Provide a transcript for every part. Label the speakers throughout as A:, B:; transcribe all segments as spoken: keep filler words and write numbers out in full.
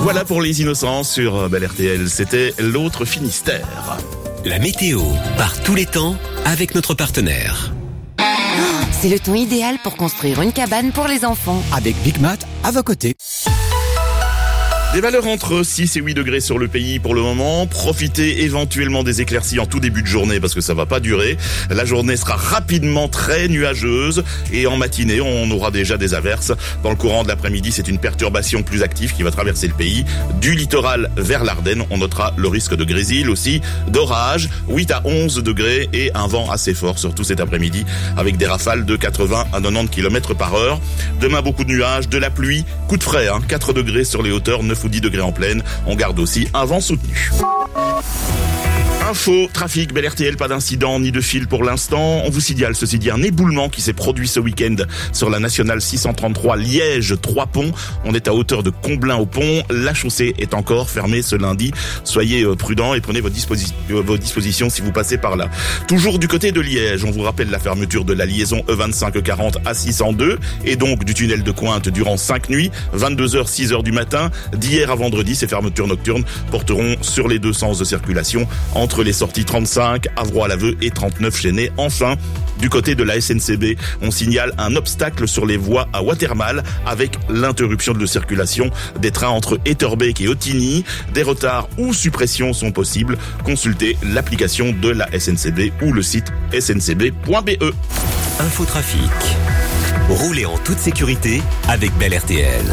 A: Voilà pour les innocents sur Bel R T L, c'était l'autre Finistère.
B: La météo, par tous les temps, avec notre partenaire.
C: C'est le temps idéal pour construire une cabane pour les enfants.
D: Avec Big Mat à vos côtés.
A: Des valeurs entre six et huit degrés sur le pays pour le moment. Profitez éventuellement des éclaircies en tout début de journée parce que ça va pas durer. La journée sera rapidement très nuageuse et en matinée, on aura déjà des averses. Dans le courant de l'après-midi, c'est une perturbation plus active qui va traverser le pays. Du littoral vers l'Ardenne, on notera le risque de grésil aussi, d'orage, huit à onze degrés et un vent assez fort, surtout cet après-midi, avec des rafales de quatre-vingts à quatre-vingt-dix kilomètres par heure. Demain, beaucoup de nuages, de la pluie, coup de frais, hein, quatre degrés sur les hauteurs, neuf ou dix degrés en plaine. On garde aussi un vent soutenu. Info, trafic, Bel R T L, pas d'incident ni de fil pour l'instant. On vous signale ceci dit un éboulement qui s'est produit ce week-end sur la nationale six cent trente-trois Liège-Trois-Ponts. On est à hauteur de Comblain au pont. La chaussée est encore fermée ce lundi. Soyez prudents et prenez vos, disposi- vos dispositions si vous passez par là. Toujours du côté de Liège, on vous rappelle la fermeture de la liaison E vingt-cinq quarante à six cent deux et donc du tunnel de Cointe durant cinq nuits, vingt-deux heures, six heures du matin. D'hier à vendredi, ces fermetures nocturnes porteront sur les deux sens de circulation entre les sorties trente-cinq, Avroy-Laveux et trente-neuf Chênay. Enfin, du côté de la S N C B, on signale un obstacle sur les voies à Watermal avec l'interruption de circulation des trains entre Etterbeek et Ottigny. Des retards ou suppressions sont possibles. Consultez l'application de la S N C B ou le site s n c b point b e.
B: Infotrafic. Roulez en toute sécurité avec Bel R T L.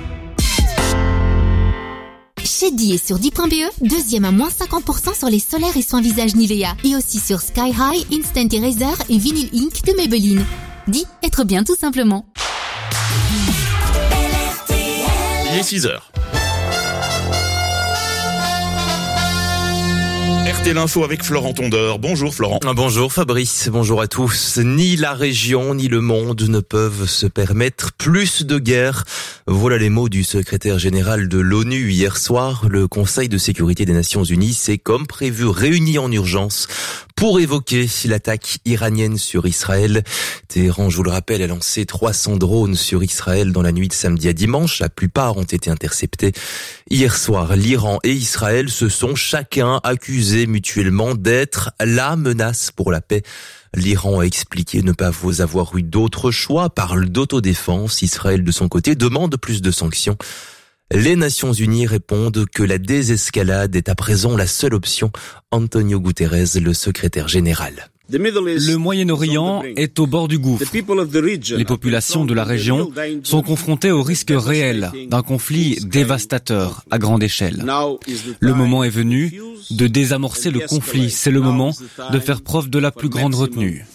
E: Chez D I et sur D I point B E, deuxième à moins cinquante pour cent sur les solaires et soins visage Nivea. Et aussi sur Sky High, Instant Eraser et Vinyl Ink de Maybelline. D I, être bien tout simplement.
A: Il est six heures. R T L Info avec Florent Tondeur. Bonjour Florent.
F: Bonjour Fabrice, bonjour à tous. Ni la région ni le monde ne peuvent se permettre plus de guerre. Voilà les mots du secrétaire général de l'ONU hier soir. Le Conseil de sécurité des Nations Unies s'est comme prévu réuni en urgence pour évoquer l'attaque iranienne sur Israël. Téhéran, je vous le rappelle, a lancé trois cents drones sur Israël dans la nuit de samedi à dimanche. La plupart ont été interceptés. Hier soir, l'Iran et Israël se sont chacun accusés mutuellement d'être la menace pour la paix. L'Iran a expliqué ne pas avoir eu d'autre choix, parle d'autodéfense. Israël, de son côté, demande plus de sanctions. Les Nations Unies répondent que la désescalade est à présent la seule option. Antonio Guterres, le secrétaire général.
G: Le Moyen-Orient est au bord du gouffre. Les populations de la région sont confrontées au risque réel d'un conflit dévastateur à grande échelle. Le moment est venu de désamorcer le conflit. C'est le moment de faire preuve de la plus grande retenue.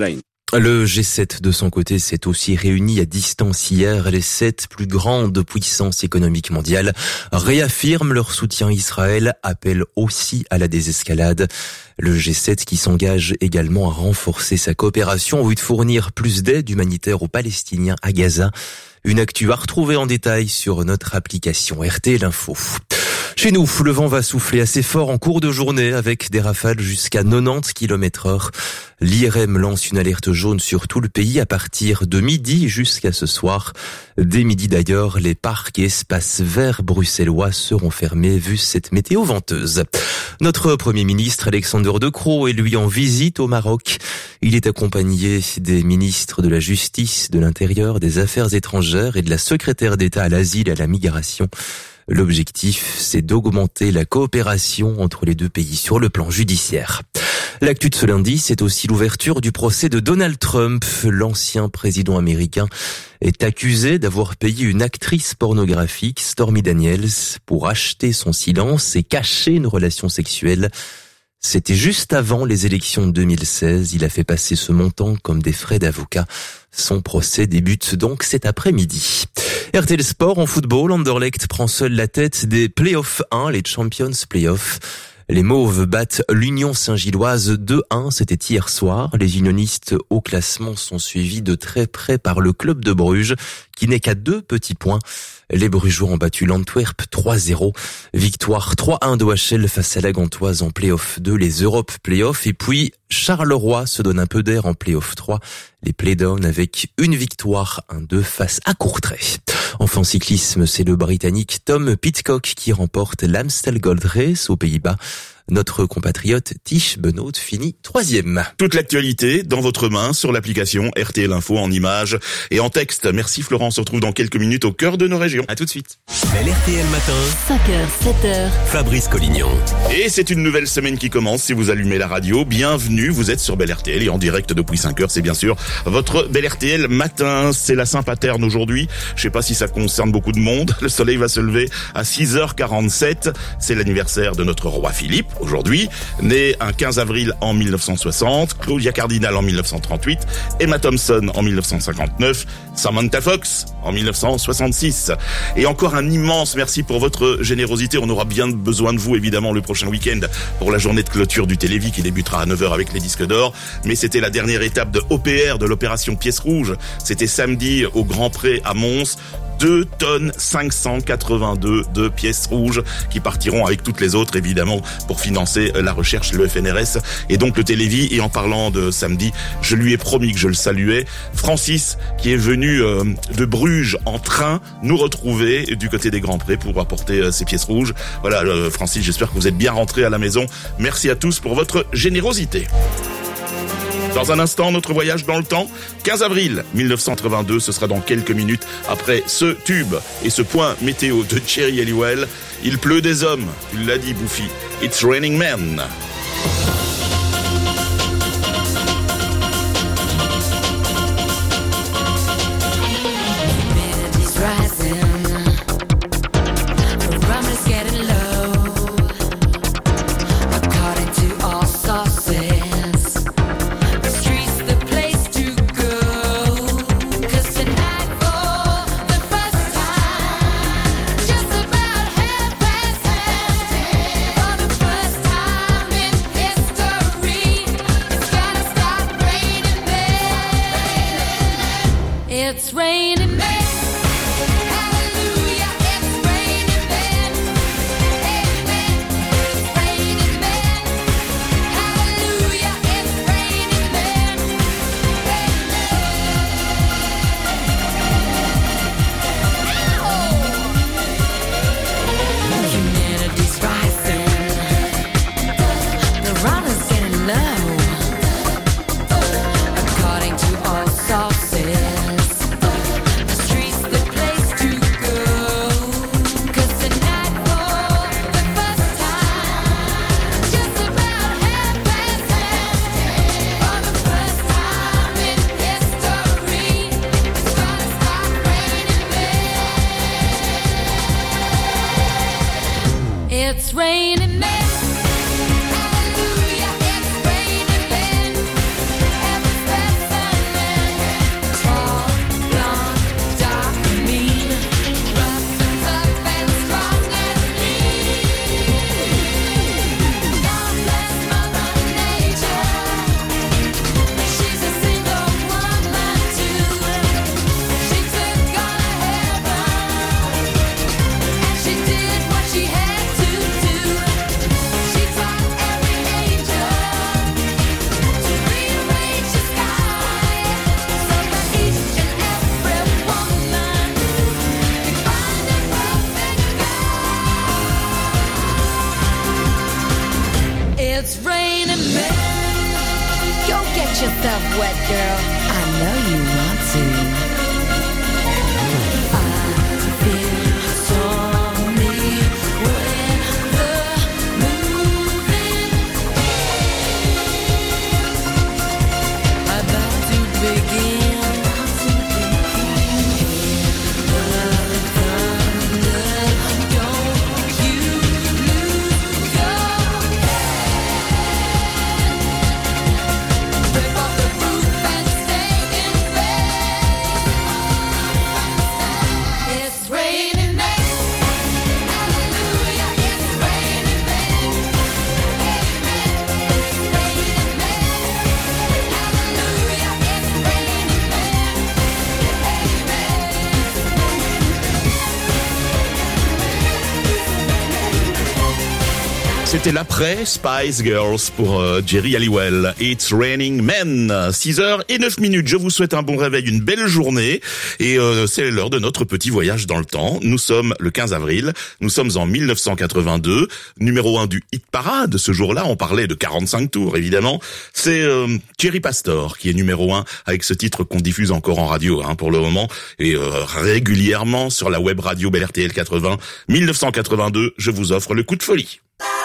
F: Le G sept, de son côté, s'est aussi réuni à distance hier. Les sept plus grandes puissances économiques mondiales réaffirment leur soutien à Israël, appellent aussi à la désescalade. Le G sept qui s'engage également à renforcer sa coopération en vue de fournir plus d'aide humanitaire aux Palestiniens à Gaza. Une actu à retrouver en détail sur notre application R T L Info. Chez nous, le vent va souffler assez fort en cours de journée avec des rafales jusqu'à quatre-vingt-dix kilomètres heure. L'I R M lance une alerte jaune sur tout le pays à partir de midi jusqu'à ce soir. Dès midi d'ailleurs, les parcs et espaces verts bruxellois seront fermés vu cette météo venteuse. Notre Premier ministre Alexander De Croo est lui en visite au Maroc. Il est accompagné des ministres de la Justice, de l'Intérieur, des Affaires étrangères et de la secrétaire d'État à l'asile et à la migration. L'objectif, c'est d'augmenter la coopération entre les deux pays sur le plan judiciaire. L'actu de ce lundi, c'est aussi l'ouverture du procès de Donald Trump. L'ancien président américain est accusé d'avoir payé une actrice pornographique, Stormy Daniels, pour acheter son silence et cacher une relation sexuelle. C'était juste avant les élections de deux mille seize. Il a fait passer ce montant comme des frais d'avocat. Son procès débute donc cet après-midi. R T L Sport en football, Anderlecht prend seul la tête des Playoffs un, les Champions Playoffs. Les Mauves battent l'Union Saint-Gilloise deux un, c'était hier soir. Les unionistes au classement sont suivis de très près par le club de Bruges, qui n'est qu'à deux petits points. Les Brugeois ont battu l'Antwerp trois zéro. Victoire trois un d'O H L face à la Gantoise en Play-off deux, les Europe Play-off. Et puis, Charleroi se donne un peu d'air en Play-off trois. Les Play-down avec une victoire un deux face à Courtrai. Enfin, cyclisme, c'est le Britannique Tom Pidcock qui remporte l'Amstel Gold Race aux Pays-Bas. Notre compatriote Tish Benoît finit troisième.
A: Toute l'actualité dans votre main sur l'application R T L Info en images et en texte. Merci Florent, on se retrouve dans quelques minutes au cœur de nos régions.
F: À tout de suite.
B: Bel R T L matin.
E: cinq heures, sept heures.
B: Fabrice Collignon.
A: Et c'est une nouvelle semaine qui commence. Si vous allumez la radio, bienvenue. Vous êtes sur Bel R T L et en direct depuis cinq heures. C'est bien sûr votre Bel R T L matin. C'est la Saint-Paterne aujourd'hui. Je sais pas si ça concerne beaucoup de monde. Le soleil va se lever à six heures quarante-sept. C'est l'anniversaire de notre roi Philippe aujourd'hui. Né un quinze avril en mille neuf cent soixante. Claudia Cardinal en mille neuf cent trente-huit. Emma Thompson en mille neuf cent cinquante-neuf. Samantha Fox en mille neuf cent soixante-six. Et encore un immense merci pour votre générosité. On aura bien besoin de vous évidemment le prochain week-end pour la journée de clôture du Télévis qui débutera à neuf heures avec les disques d'or. Mais c'était la dernière étape de O P R, de l'opération Pièce Rouge. C'était samedi au Grand Pré à Mons. deux tonnes cinq cent quatre-vingt-deux de pièces rouges qui partiront avec toutes les autres évidemment pour financer la recherche, le F N R S et donc le Télévis. Et en parlant de samedi, je lui ai promis que je le saluais. Francis qui est venu euh, de Bruges en train nous retrouver du côté des Grands Prés pour apporter euh, ces pièces rouges. Voilà euh, Francis, j'espère que vous êtes bien rentré à la maison. Merci à tous pour votre générosité. Dans un instant, notre voyage dans le temps, quinze avril mille neuf cent quatre-vingt-deux, ce sera dans quelques minutes après ce tube et ce point météo de Jerry Halliwell. Il pleut des hommes, tu l'as dit Bouffi, It's Raining Men.
H: It's raining men. Hallelujah, it's raining men. Amen. It's raining men. Hallelujah, it's raining men. Amen. Humanity's rising. The runners getting low. According to all sources. It's raining men. Hallelujah, it's raining men. Every specimen, tall, blonde, dark, mean, rough and tough and strong and lean. God bless Mother Nature. She's a single woman too. She took on a heaven, and she did what she had to do.
A: C'était l'après Spice Girls pour euh, Jerry Halliwell. It's Raining Men. six heures et neuf minutes. Je vous souhaite un bon réveil, une belle journée. Et euh, c'est l'heure de notre petit voyage dans le temps. Nous sommes le quinze avril. Nous sommes en mille neuf cent quatre-vingt-deux. Numéro un du hit parade. Ce jour-là, on parlait de quarante-cinq tours, évidemment. C'est euh, Thierry Pastor qui est numéro un avec ce titre qu'on diffuse encore en radio hein, pour le moment. Et euh, régulièrement sur la web radio Bel R T L quatre-vingts. mille neuf cent quatre-vingt-deux, je vous offre le coup de folie.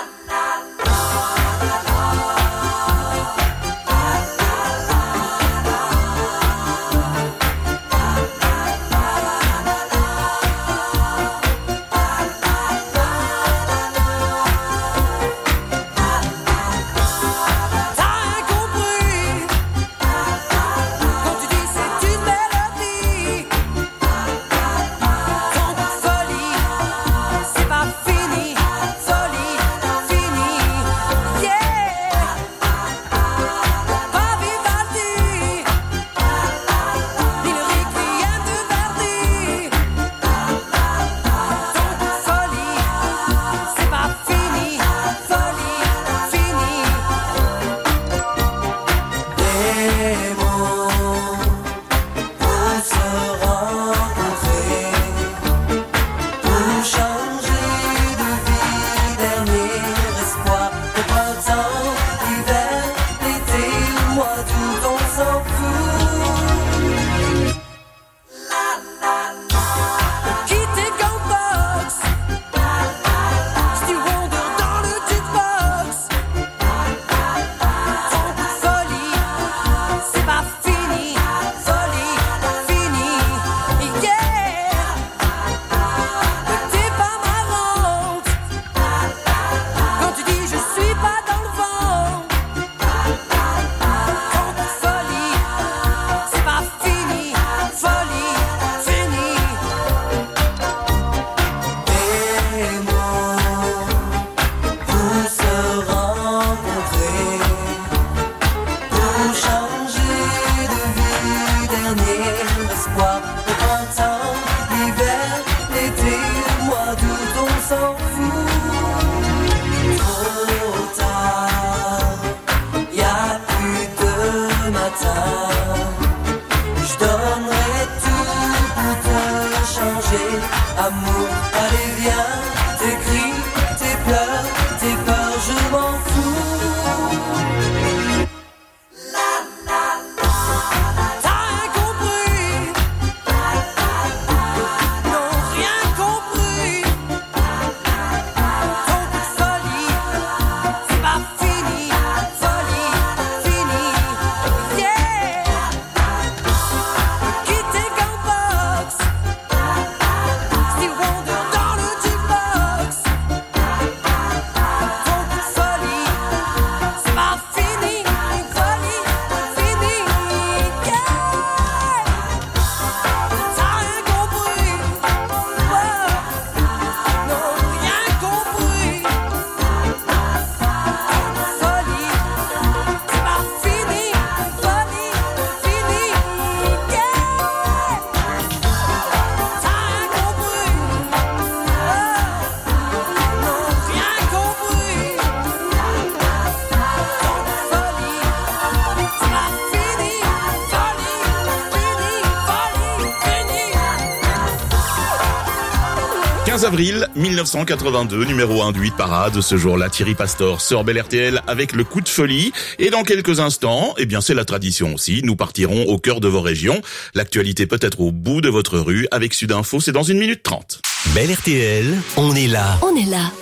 A: quinze avril mille neuf cent quatre-vingt-deux, numéro un du hit parade. Ce jour-là, Thierry Pastor sur Bel R T L avec le coup de folie. Et dans quelques instants, eh bien, c'est la tradition aussi. Nous partirons au cœur de vos régions. L'actualité peut-être au bout de votre rue avec Sud Info. C'est dans une minute trente.
B: Bel R T L, on est là.
E: On est là.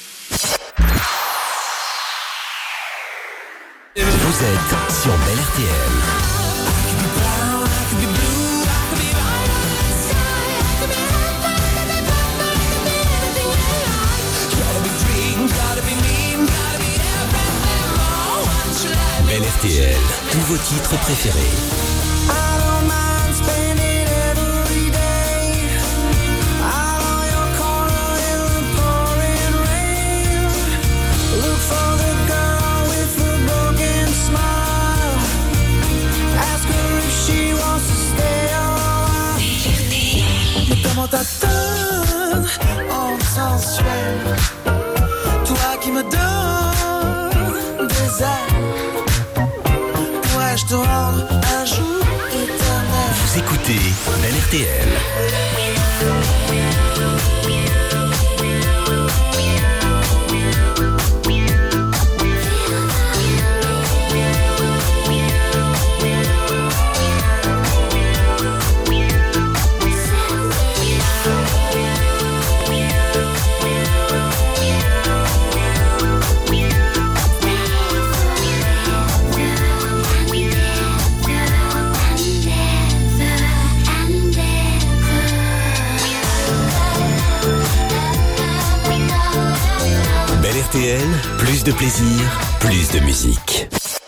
B: Vous êtes sur Bel R T L. Bel R T L, tous vos titres préférés.
I: Comment t'attends en sensuel, toi qui me donnes ailes. Pourrais-je te rendre un jour éternel?
B: Vous écoutez Bel R T L. R T L, plus de plaisir, plus de musique.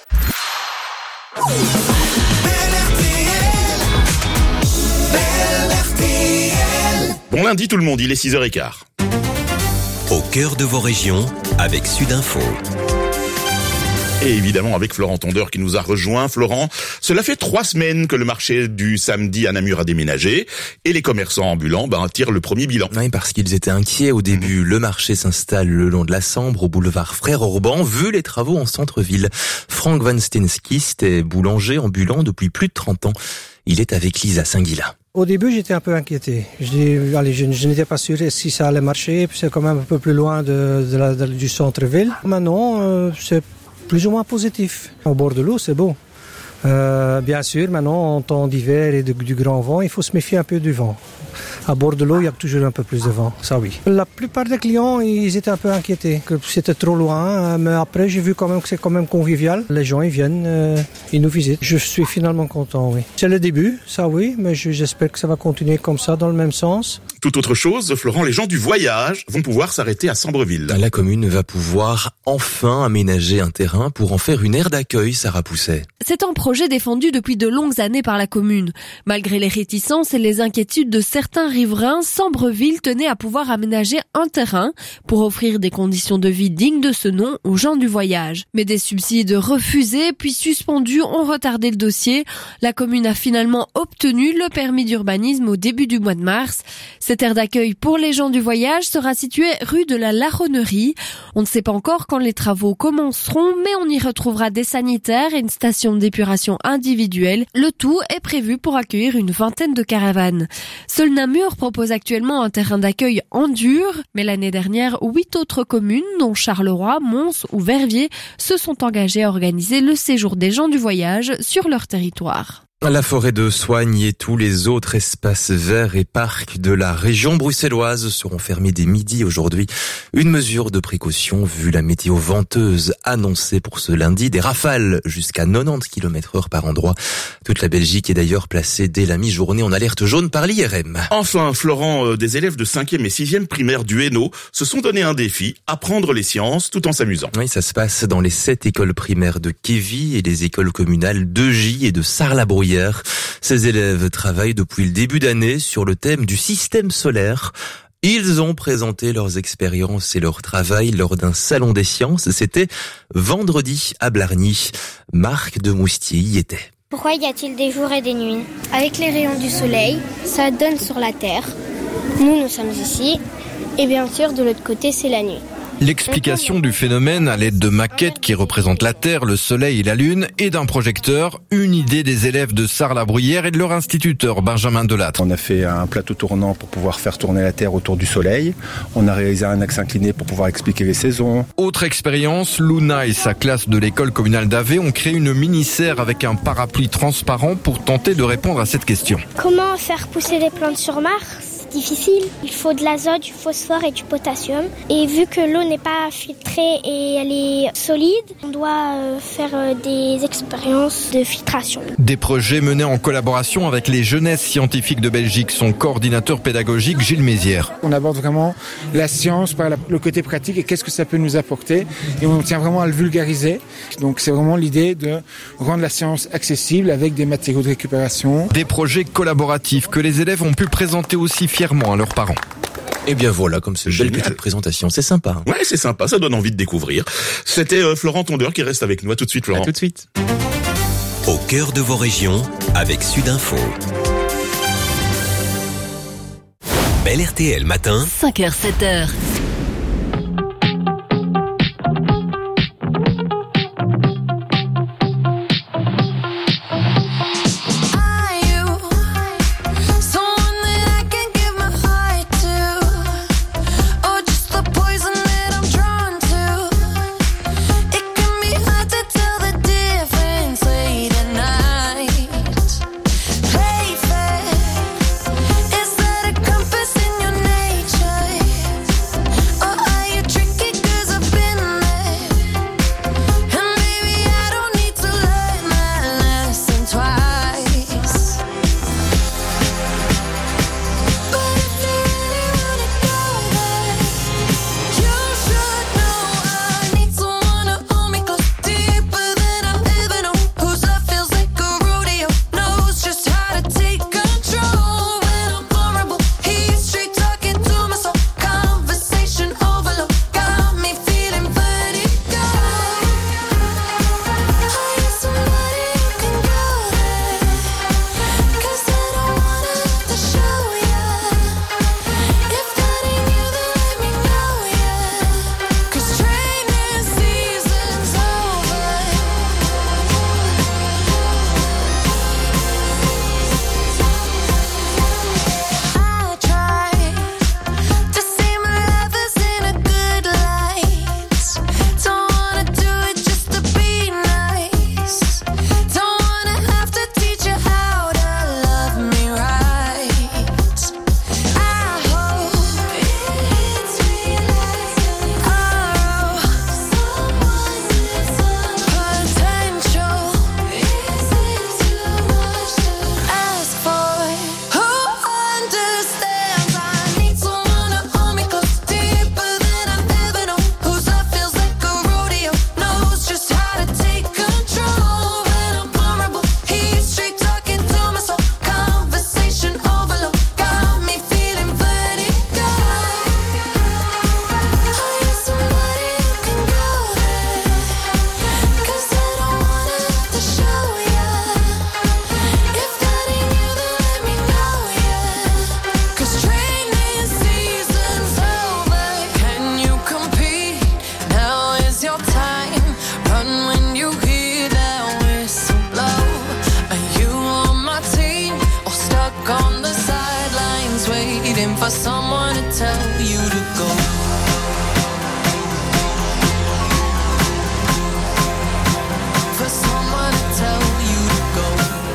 A: Bon lundi tout le monde, il est six heures quinze.
B: Au cœur de vos régions, avec Sudinfo.
A: Et évidemment avec Florent Tondeur qui nous a rejoint. Florent, cela fait trois semaines que le marché du samedi à Namur a déménagé et les commerçants ambulants ben, tirent le premier bilan.
F: Oui, parce qu'ils étaient inquiets au début. Le marché s'installe le long de la Sambre, au boulevard Frère-Orban, vu les travaux en centre-ville. Franck Van Stenskist est boulanger ambulant depuis plus de trente ans. Il est avec Lisa Saint-Guilain.
J: Au début, j'étais un peu inquiété. Je, dis, allez, je, je n'étais pas sûr si ça allait marcher. C'est quand même un peu plus loin de, de la, de, du centre-ville. Maintenant, euh, c'est plus ou moins positif. Au bord de l'eau, c'est beau. Euh, bien sûr, maintenant, en temps d'hiver et de, du grand vent, il faut se méfier un peu du vent. À bord de l'eau, il y a toujours un peu plus de vent, ça oui. La plupart des clients, ils étaient un peu inquiétés, que c'était trop loin, mais après, j'ai vu quand même que c'est quand même convivial. Les gens, ils viennent, euh, ils nous visitent. Je suis finalement content, oui. C'est le début, ça oui, mais je, j'espère que ça va continuer comme ça, dans le même sens.
A: Tout autre chose, Florent, les gens du voyage vont pouvoir s'arrêter à Sambreville.
F: La commune va pouvoir enfin aménager un terrain pour en faire une aire d'accueil, Sarah Pousset.
K: C'est un projet défendu depuis de longues années par la commune. Malgré les réticences et les inquiétudes de certains riverains, Sambreville tenait à pouvoir aménager un terrain pour offrir des conditions de vie dignes de ce nom aux gens du voyage. Mais des subsides refusés puis suspendus ont retardé le dossier. La commune a finalement obtenu le permis d'urbanisme au début du mois de mars. Cette aire d'accueil pour les gens du voyage sera située rue de la Laronnerie. On ne sait pas encore quand les travaux commenceront, mais on y retrouvera des sanitaires et une station d'épuration individuelle. Le tout est prévu pour accueillir une vingtaine de caravanes. Seul Namur propose actuellement un terrain d'accueil en dur, mais l'année dernière, huit autres communes, dont Charleroi, Mons ou Verviers, se sont engagées à organiser le séjour des gens du voyage sur leur territoire.
F: La forêt de Soignes et tous les autres espaces verts et parcs de la région bruxelloise seront fermés dès midi aujourd'hui. Une mesure de précaution vu la météo venteuse annoncée pour ce lundi. Des rafales jusqu'à quatre-vingt-dix kilomètres heure par endroit. Toute la Belgique est d'ailleurs placée dès la mi-journée en alerte jaune par l'I R M.
A: Enfin, Florent, euh, des élèves de cinquième et sixième primaire du Hainaut se sont donné un défi, apprendre les sciences tout en s'amusant.
F: Oui, ça se passe dans les sept écoles primaires de Kévy et les écoles communales de Gy et de Sarre-la-Bruyère. Ces élèves travaillent depuis le début d'année sur le thème du système solaire. Ils ont présenté leurs expériences et leur travail lors d'un salon des sciences. C'était vendredi à Blargny. Marc de Moustier y était.
L: Pourquoi y a-t-il des jours et des nuits? Avec les rayons du soleil, ça donne sur la Terre. Nous, nous sommes ici. Et bien sûr, de l'autre côté, c'est la nuit.
M: L'explication du phénomène à l'aide de maquettes qui représentent la Terre, le Soleil et la Lune et d'un projecteur, une idée des élèves de Sarre-la-Bruyère et de leur instituteur Benjamin Delattre.
N: On a fait un plateau tournant pour pouvoir faire tourner la Terre autour du Soleil. On a réalisé un axe incliné pour pouvoir expliquer les saisons.
M: Autre expérience, Luna et sa classe de l'école communale d'Avé ont créé une mini-serre avec un parapluie transparent pour tenter de répondre à cette question.
L: Comment faire pousser les plantes sur Mars? Difficile. Il faut de l'azote, du phosphore et du potassium. Et vu que l'eau n'est pas filtrée et elle est solide, on doit euh, faire euh, des expériences de filtration.
M: Des projets menés en collaboration avec les jeunesses scientifiques de Belgique, son coordinateur pédagogique Gilles Mézières.
O: On aborde vraiment la science par la, le côté pratique et qu'est-ce que ça peut nous apporter. Et on tient vraiment à le vulgariser. Donc c'est vraiment l'idée de rendre la science accessible avec des matériaux de récupération.
M: Des projets collaboratifs que les élèves ont pu présenter aussi fièrement à leurs parents.
F: Et bien voilà, comme c'est une belle petite présentation, c'est sympa.
A: Ouais, c'est sympa, ça donne envie de découvrir. C'était euh, Florent Tondeur qui reste avec nous. À tout de suite, Florent.
F: À tout de suite.
B: Au cœur de vos régions, avec Sudinfo. Bel R T L matin.
E: cinq heures, sept heures.
I: for someone to tell you to go. For someone to tell you to go.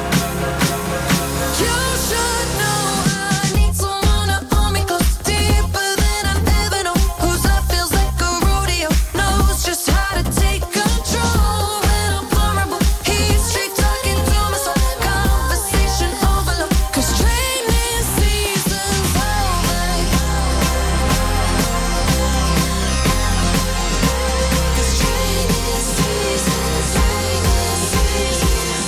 I: You should know I need someone to hold me close, deeper than I've ever known. Whose love feels like a rodeo, knows just how to take control. When I'm vulnerable, he's straight talking to my soul. Conversation overload, 'cause training season's over. 'Cause training season's, training season's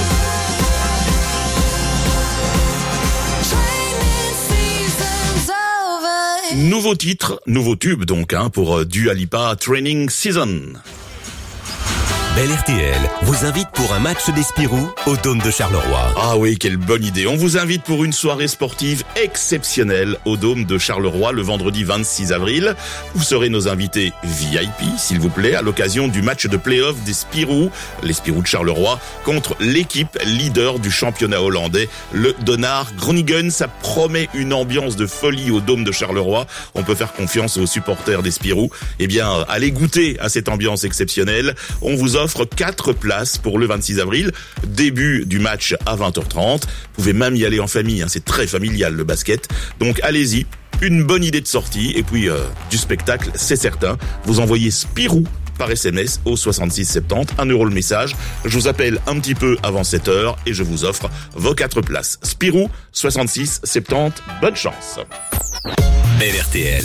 I: over. Training season's over.
A: Nouveau titre, nouveau tube donc hein, pour euh, Dua Lipa, Training Season.
B: Bel R T L vous invite pour un match des Spirou au Dôme de Charleroi.
A: Ah oui, quelle bonne idée. On vous invite pour une soirée sportive exceptionnelle au Dôme de Charleroi le vendredi vingt-six avril. Vous serez nos invités V I P, s'il vous plaît, à l'occasion du match de play-off des Spirou, les Spirou de Charleroi, contre l'équipe leader du championnat hollandais, le Donar Groningen. Ça promet une ambiance de folie au Dôme de Charleroi. On peut faire confiance aux supporters des Spirou. Eh bien, allez goûter à cette ambiance exceptionnelle. On vous offre quatre places pour le vingt-six avril, début du match à vingt heures trente. Vous pouvez même y aller en famille, hein, c'est très familial le basket. Donc allez-y, une bonne idée de sortie et puis euh, du spectacle, c'est certain. Vous envoyez Spirou par S M S au soixante-six soixante-dix, un euro le message. Je vous appelle un petit peu avant sept heures et je vous offre vos quatre places. Spirou, soixante-six soixante-dix, bonne chance.
B: Bel R T L.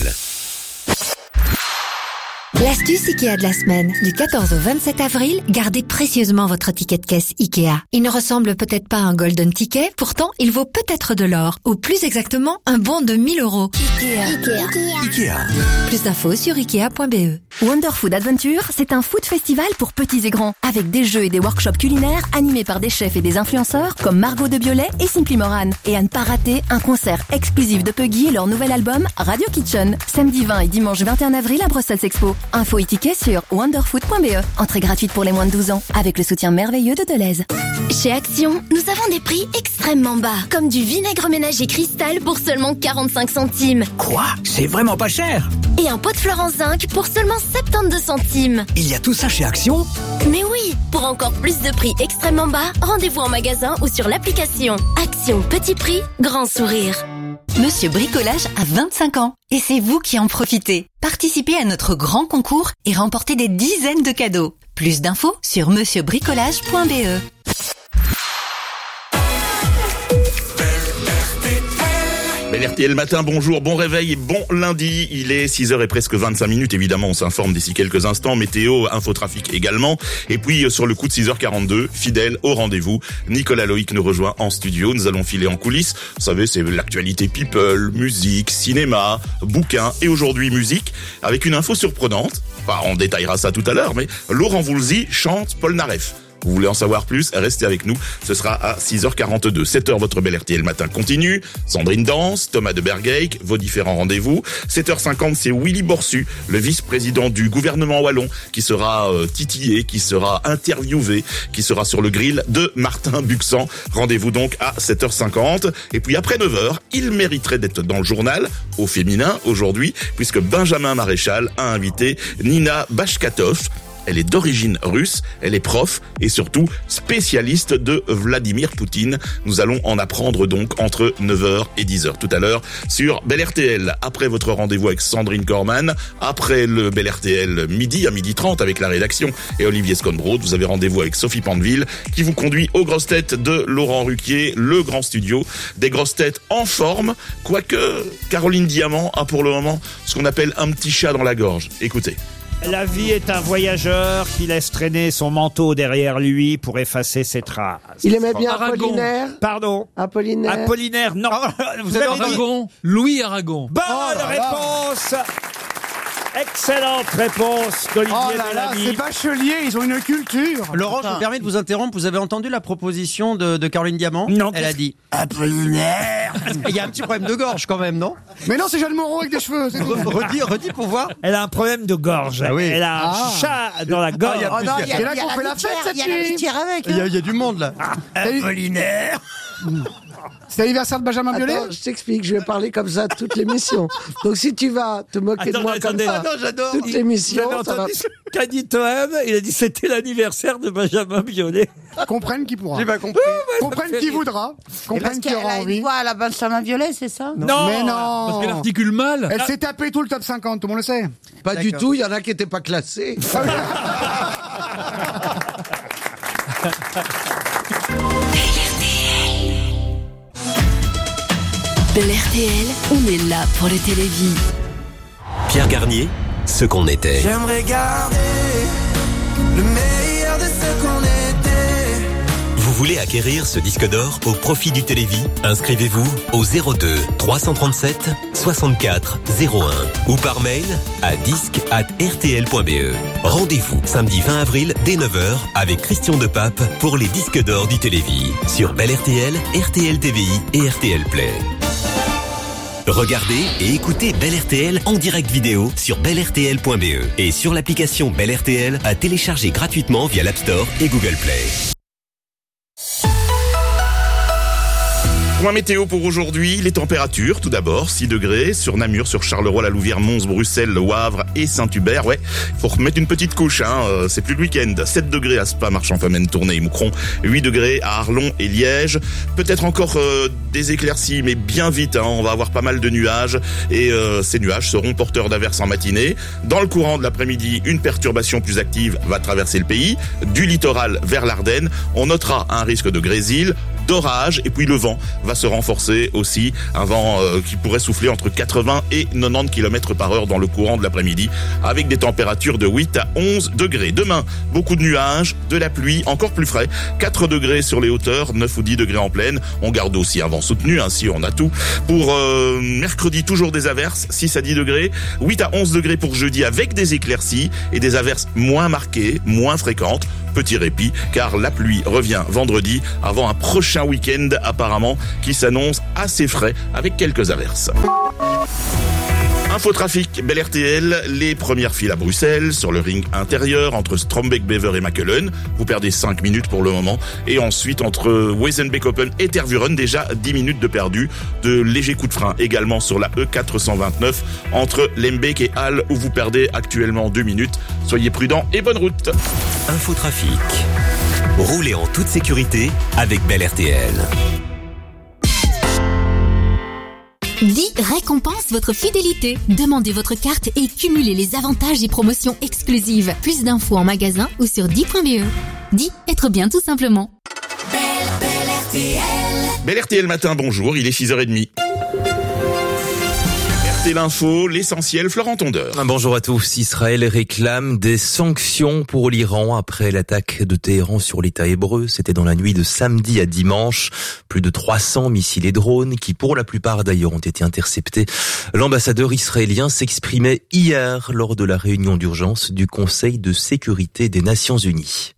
E: L'astuce Ikea de la semaine. Du quatorze au vingt-sept avril, gardez précieusement votre ticket de caisse Ikea. Il ne ressemble peut-être pas à un golden ticket, pourtant il vaut peut-être de l'or. Ou plus exactement, un bon de mille euros. Ikea. Ikea.
B: Ikea.
E: Plus d'infos sur ikea point b e.
P: Wonder Food Adventure, c'est un food festival pour petits et grands, avec des jeux et des workshops culinaires animés par des chefs et des influenceurs comme Margot de Biolay et Simply Moran. Et à ne pas rater, un concert exclusif de Puggy et leur nouvel album Radio Kitchen. Samedi vingt et dimanche vingt et un avril à Brussels Expo. Info et tickets sur wonderfood point b e. Entrée gratuite pour les moins de douze ans, avec le soutien merveilleux de Deleuze.
E: Chez Action, nous avons des prix extrêmement bas, comme du vinaigre ménager Cristal pour seulement quarante-cinq centimes.
D: Quoi? C'est vraiment pas cher.
E: Et un pot de fleurs en zinc pour seulement soixante-douze centimes.
D: Il y a tout ça chez Action?
E: Mais oui, pour encore plus de prix extrêmement bas, rendez-vous en magasin ou sur l'application. Action, petit prix, grand sourire.
Q: Monsieur Bricolage a vingt-cinq ans et c'est vous qui en profitez. Participez à notre grand concours et remportez des dizaines de cadeaux. Plus d'infos sur monsieur bricolage point b e.
A: Bel R T L matin, bonjour, bon réveil et bon lundi. Il est six heures et presque vingt-cinq minutes. Évidemment, on s'informe d'ici quelques instants. Météo, infotrafic également. Et puis, sur le coup de six heures quarante-deux, fidèle au rendez-vous, Nicolas Loïc nous rejoint en studio. Nous allons filer en coulisses. Vous savez, c'est l'actualité people, musique, cinéma, bouquins et aujourd'hui musique avec une info surprenante. Enfin, on détaillera ça tout à l'heure, mais Laurent Voulzy chante Paul Naref. Vous voulez en savoir plus? Restez avec nous. Ce sera à six heures quarante-deux. sept heures, votre Bel R T L matin continue. Sandrine danse, Thomas de Bergeyck, vos différents rendez-vous. sept heures cinquante, c'est Willy Borsu, le vice-président du gouvernement wallon, qui sera euh, titillé, qui sera interviewé, qui sera sur le grill de Martin Buxan. Rendez-vous donc à sept heures cinquante. Et puis après neuf heures, il mériterait d'être dans le journal, au féminin aujourd'hui, puisque Benjamin Maréchal a invité Nina Bashkatov. Elle est d'origine russe, elle est prof et surtout spécialiste de Vladimir Poutine. Nous allons en apprendre donc entre neuf heures et dix heures tout à l'heure sur Bel R T L. Après votre rendez-vous avec Sandrine Corman, après le Bel R T L midi à midi trente avec la rédaction et Olivier Sconbrod, vous avez rendez-vous avec Sophie Pandeville qui vous conduit aux grosses têtes de Laurent Ruquier, le grand studio, des grosses têtes en forme, quoique Caroline Diamant a pour le moment ce qu'on appelle un petit chat dans la gorge. Écoutez.
R: La vie est un voyageur qui laisse traîner son manteau derrière lui pour effacer ses traces.
S: Il aimait bien
R: Aragon.
S: Apollinaire.
R: Pardon.
S: Apollinaire.
R: Apollinaire, non.
T: Vous avez Aragon. Louis Aragon.
R: Bonne
S: Oh là là.
R: réponse. Excellente réponse d'Olivier
S: Oh là là,
R: Bellamy.
S: c'est Bachelier, ils ont une culture.
U: Laurent, je me permets de vous interrompre. Vous avez entendu la proposition de, de Caroline Diamant?
R: Non.
U: Elle a dit
S: Apollinaire.
U: il y a un petit problème de gorge quand même, non?
S: Mais non, c'est Jeanne Moreau avec des cheveux. c'est tout.
U: Re- Redis, redis pour voir.
R: Elle a un problème de gorge.
U: Ah oui.
R: Elle a un
S: Ah.
R: chat dans la gorge.
U: Ah, il y a
S: Oh non,
U: plus-
S: il y a, il y a là qu'on fait la fête cette nuit.
U: Il y, a, il y a du monde là.
S: Apollinaire. C'est l'anniversaire de Benjamin Biolay?
C: Attends, je t'explique, je vais parler comme ça toute l'émission. Donc si tu vas te moquer de
V: Attends,
C: moi
V: attendez.
C: comme ça
V: Ah non, j'adore.
C: toute
V: Il-
C: l'émission,
V: j'avais
C: ça va...
V: entendu ce qu'a dit Toen, il a dit c'était l'anniversaire de Benjamin Biolay.
S: Comprenne qui pourra.
V: J'ai pas compris.
S: Comprenne qui voudra. Comprenne qui aura envie.
W: quoi, la Benjamin Violet, c'est ça?
S: Non, mais non.
T: Parce qu'elle articule mal.
S: Elle s'est tapée tout le top cinquante, tout le monde le sait.
C: Pas du tout, il y en a qui n'étaient pas classés.
P: Bel R T L, on est là pour le télévis.
B: Pierre Garnier, ce qu'on était.
I: J'aimerais garder le meilleur de ce qu'on était.
B: Vous voulez acquérir ce disque d'or au profit du Télévis? Inscrivez-vous au zéro deux trois cent trente-sept soixante-quatre zéro un ou par mail à disque arobase r t l point b e. Rendez-vous samedi vingt avril dès neuf heures avec Christian Depape pour les disques d'or du Télévis sur Bel R T L, R T L T V I et R T L Play. Regardez et écoutez Bel R T L en direct vidéo sur bel r t l point b e et sur l'application Bel R T L à télécharger gratuitement via l'App Store et Google Play.
A: Point météo pour aujourd'hui, les températures, tout d'abord, six degrés sur Namur, sur Charleroi, la Louvière, Mons, Bruxelles, Le Havre et Saint-Hubert. Ouais, faut remettre une petite couche, hein, euh, c'est plus le week-end. sept degrés à Spa, Marchand-Famenne, Tournai et Moucron. huit degrés à Arlon et Liège. Peut-être encore euh, des éclaircies, mais bien vite, hein, on va avoir pas mal de nuages. Et euh, ces nuages seront porteurs d'averses en matinée. Dans le courant de l'après-midi, une perturbation plus active va traverser le pays. Du littoral vers l'Ardenne, on notera un risque de grésil, d'orage, et puis le vent va se renforcer aussi, un vent euh, qui pourrait souffler entre quatre-vingts et quatre-vingt-dix kilomètres par heure dans le courant de l'après-midi, avec des températures de huit à onze degrés. Demain, beaucoup de nuages, de la pluie, encore plus frais, quatre degrés sur les hauteurs, neuf ou dix degrés en plaine. On garde aussi un vent soutenu, ainsi on a tout. Pour euh, mercredi, toujours des averses, six à dix degrés, huit à onze degrés pour jeudi avec des éclaircies et des averses moins marquées, moins fréquentes. Petit répit, car la pluie revient vendredi avant un prochain week-end apparemment qui s'annonce assez frais avec quelques averses. Infotrafic, Bel R T L, les premières files à Bruxelles, sur le ring intérieur, entre Strombeek, Bever et Makelen. Vous perdez cinq minutes pour le moment. Et ensuite, entre Wezenbeek-Open et Tervuren, déjà dix minutes de perdu. De légers coups de frein également sur la E quatre cent vingt-neuf, entre Lembeek et Halle, où vous perdez actuellement deux minutes. Soyez prudents et bonne route.
B: Infotrafic. Roulez en toute sécurité avec Bel R T L.
P: Dis récompense votre fidélité. Demandez votre carte et cumulez les avantages et promotions exclusives. Plus d'infos en magasin ou sur dis point b e. Dis, être bien tout simplement.
A: Bel R T L matin, bonjour, il est six heures trente. C'est l'info, l'essentiel, Florent Tondeur.
F: Bonjour à tous. Israël réclame des sanctions pour l'Iran après l'attaque de Téhéran sur l'État hébreu. C'était dans la nuit de samedi à dimanche. Plus de trois cents missiles et drones qui, pour la plupart d'ailleurs, ont été interceptés. L'ambassadeur israélien s'exprimait hier lors de la réunion d'urgence du Conseil de sécurité des Nations Unies.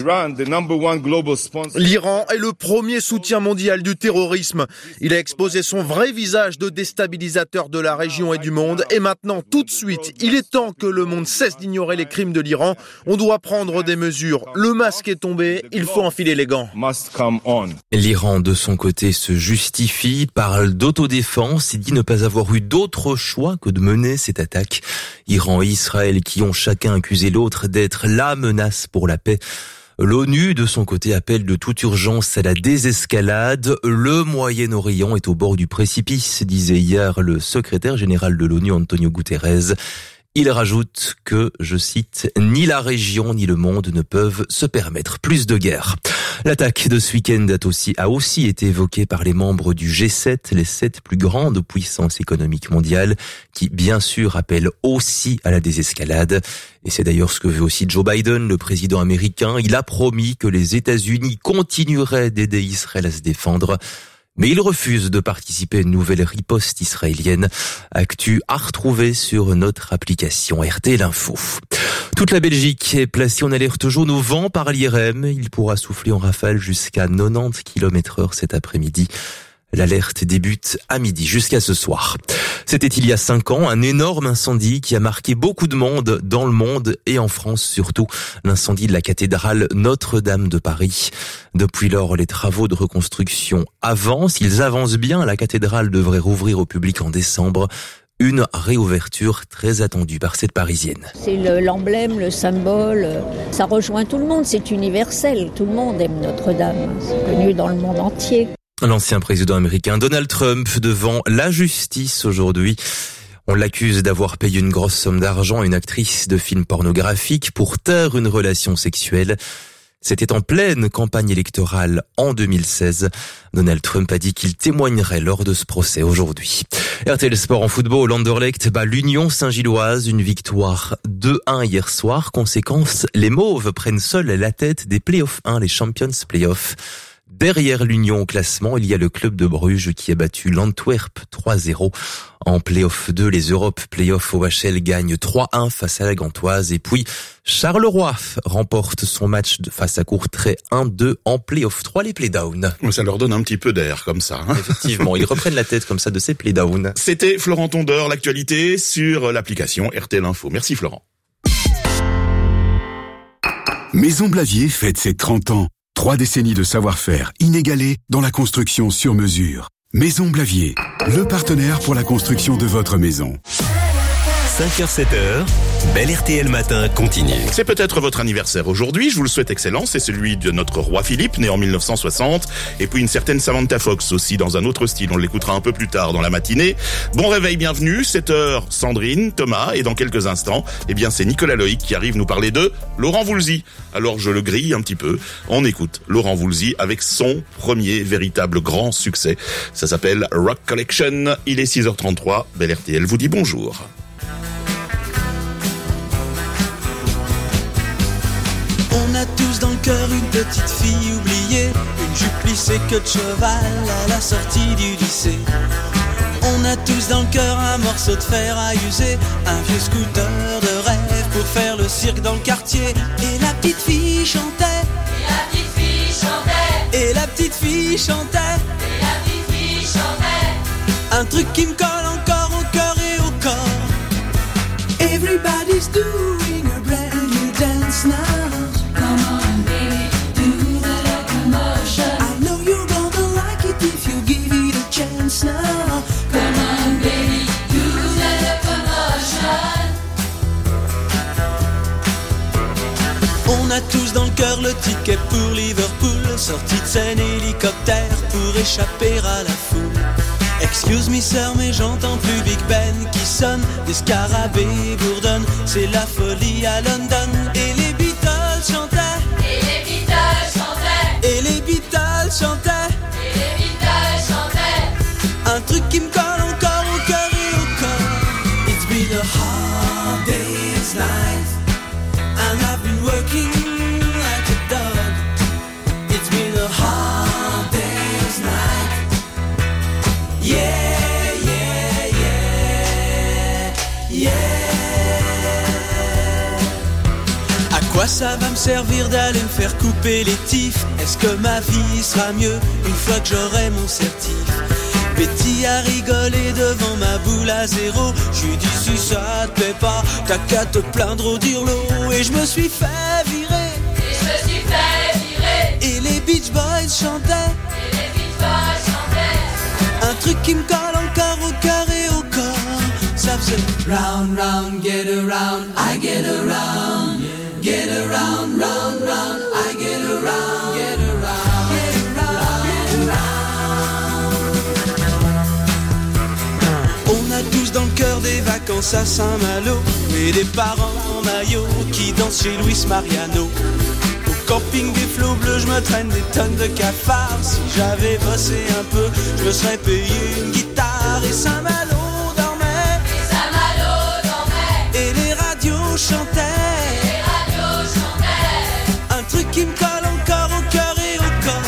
X: L'Iran est le premier soutien mondial du terrorisme. Il a exposé son vrai visage de déstabilisateur de la région et du monde. Et maintenant, tout de suite, il est temps que le monde cesse d'ignorer les crimes de l'Iran. On doit prendre des mesures. Le masque est tombé, il faut enfiler les gants.
F: L'Iran, de son côté, se justifie, parle d'autodéfense et dit ne pas avoir eu d'autre choix que de mener cette attaque. Iran et Israël qui ont chacun accusé l'autre d'être la menace pour la paix. L'ONU, de son côté, appelle de toute urgence à la désescalade. Le Moyen-Orient est au bord du précipice, disait hier le secrétaire général de l'ONU, Antonio Guterres. Il rajoute que, je cite, « Ni la région ni le monde ne peuvent se permettre plus de guerre ». L'attaque de ce week-end a aussi, a aussi été évoquée par les membres du G sept, les sept plus grandes puissances économiques mondiales, qui bien sûr appellent aussi à la désescalade. Et c'est d'ailleurs ce que veut aussi Joe Biden, le président américain. Il a promis que les États-Unis continueraient d'aider Israël à se défendre. Mais il refuse de participer à une nouvelle riposte israélienne. Actu à retrouver sur notre application R T L'Info. Toute la Belgique est placée en alerte jaune au vent par l'I R M. Il pourra souffler en rafale jusqu'à quatre-vingt-dix kilomètres heure cet après-midi. L'alerte débute à midi jusqu'à ce soir. C'était il y a cinq ans, un énorme incendie qui a marqué beaucoup de monde dans le monde et en France surtout. L'incendie de la cathédrale Notre-Dame de Paris. Depuis lors, les travaux de reconstruction avancent. Ils avancent bien. La cathédrale devrait rouvrir au public en décembre. Une réouverture très attendue par cette Parisienne.
G: C'est le, l'emblème, le symbole, ça rejoint tout le monde, c'est universel. Tout le monde aime Notre-Dame, c'est connu dans le monde entier.
F: L'ancien président américain Donald Trump devant la justice aujourd'hui. On l'accuse d'avoir payé une grosse somme d'argent à une actrice de film pornographique pour taire une relation sexuelle. C'était en pleine campagne électorale en deux mille seize. Donald Trump a dit qu'il témoignerait lors de ce procès aujourd'hui. R T L Sport en football, Anderlecht bat l'Union Saint-Gilloise, une victoire deux un hier soir. Conséquence, les Mauves prennent seuls la tête des Playoffs un, les Champions Playoffs. Derrière l'Union au classement, il y a le club de Bruges qui a battu l'Antwerp trois zéro. En Play-off deux, les Europe Play-off O H L gagnent trois un face à la Gantoise. Et puis, Charleroi remporte son match face à Courtrai un deux en Play-off trois, les Play-down.
A: Ça leur donne un petit peu d'air comme ça. Hein.
F: Effectivement, ils reprennent la tête comme ça de ces Play-down.
A: C'était Florent Tondeur, l'actualité sur l'application R T L Info. Merci Florent.
H: Maison Blavier fête ses trente ans. Trois décennies de savoir-faire inégalé dans la construction sur mesure. Maison Blavier, le partenaire pour la construction de votre maison.
B: cinq heures sept heures, Bel R T L Matin continue.
A: C'est peut-être votre anniversaire aujourd'hui, je vous le souhaite excellent, c'est celui de notre roi Philippe, né en mille neuf cent soixante, et puis une certaine Samantha Fox aussi, dans un autre style, on l'écoutera un peu plus tard dans la matinée. Bon réveil, bienvenue, sept heures, Sandrine, Thomas, et dans quelques instants, eh bien c'est Nicolas Loïc qui arrive nous parler de Laurent Voulzy. Alors je le grille un petit peu, on écoute Laurent Voulzy avec son premier véritable grand succès. Ça s'appelle Rock Collection, il est six heures trente-trois, Bel R T L vous dit bonjour.
J: On a tous dans le cœur une petite fille oubliée, une jupe plissée queue de cheval à la sortie du lycée. On a tous dans le cœur un morceau de fer à user, un vieux scooter de rêve pour faire le cirque dans le quartier. Et la petite fille chantait, et la petite fille chantait, et la petite fille chantait, et la petite fille chantait. Un truc qui me colle encore au cœur et au corps. Everybody's doing a brand new dance now. Now. Come on, baby, do the commotion. On a tous dans le cœur le ticket pour Liverpool, sortie de scène hélicoptère pour échapper à la foule. Excuse me sir, mais j'entends plus Big Ben qui sonne, des scarabées bourdonnent, c'est la folie à London. Et les Beatles chantaient, et les Beatles chantaient, et les Beatles chantaient, et les Beatles chantaient. Un truc qui me colle encore au cœur et au corps. It's been a hard day's night, and I've been working like a dog. It's been a hard day's night. Yeah, yeah, yeah, yeah. À quoi ça va me servir d'aller me faire couper les tifs? Est-ce que ma vie sera mieux une fois que j'aurai mon certif? Betty a rigolé devant ma boule à zéro. J'lui dit si ça te plaît pas, t'as qu'à te plaindre au dirlo. Et je me suis fait virer, et je me suis fait virer. Et les Beach Boys chantaient, et les Beach Boys chantaient. Un truc qui me colle encore au cœur et au corps. Ça faisait round, round, get around, I get around. Get around, round, round, I get around. Get around, get around, get around. On a tous dans le cœur des vacances à Saint-Malo, et des parents en maillot qui dansent chez Luis Mariano. Au camping des flots bleus, je me traîne des tonnes de cafards. Si j'avais bossé un peu, je me serais payé une guitare. Et Saint-Malo dormait, et Saint-Malo dormait, et les radios chantaient. Un truc qui me colle encore au cœur et au corps.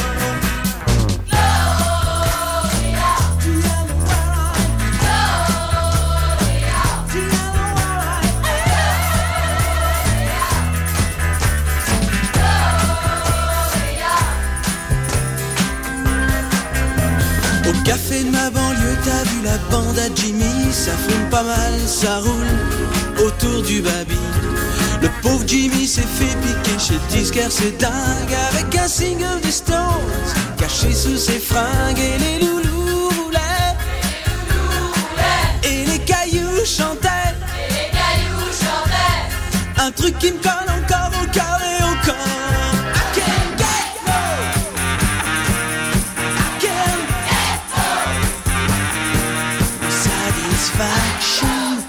J: Au café de ma banlieue, t'as vu la bande à Jimmy, ça fume pas mal, ça roule autour du baby. Le pauvre Jimmy s'est fait piquer chez le disquaire, c'est dingue, avec un single des Stones caché sous ses fringues, et les loulous roulaient, et les cailloux chantaient, un truc qui me colle encore, encore et encore. I can't get no, I can't get no satisfaction.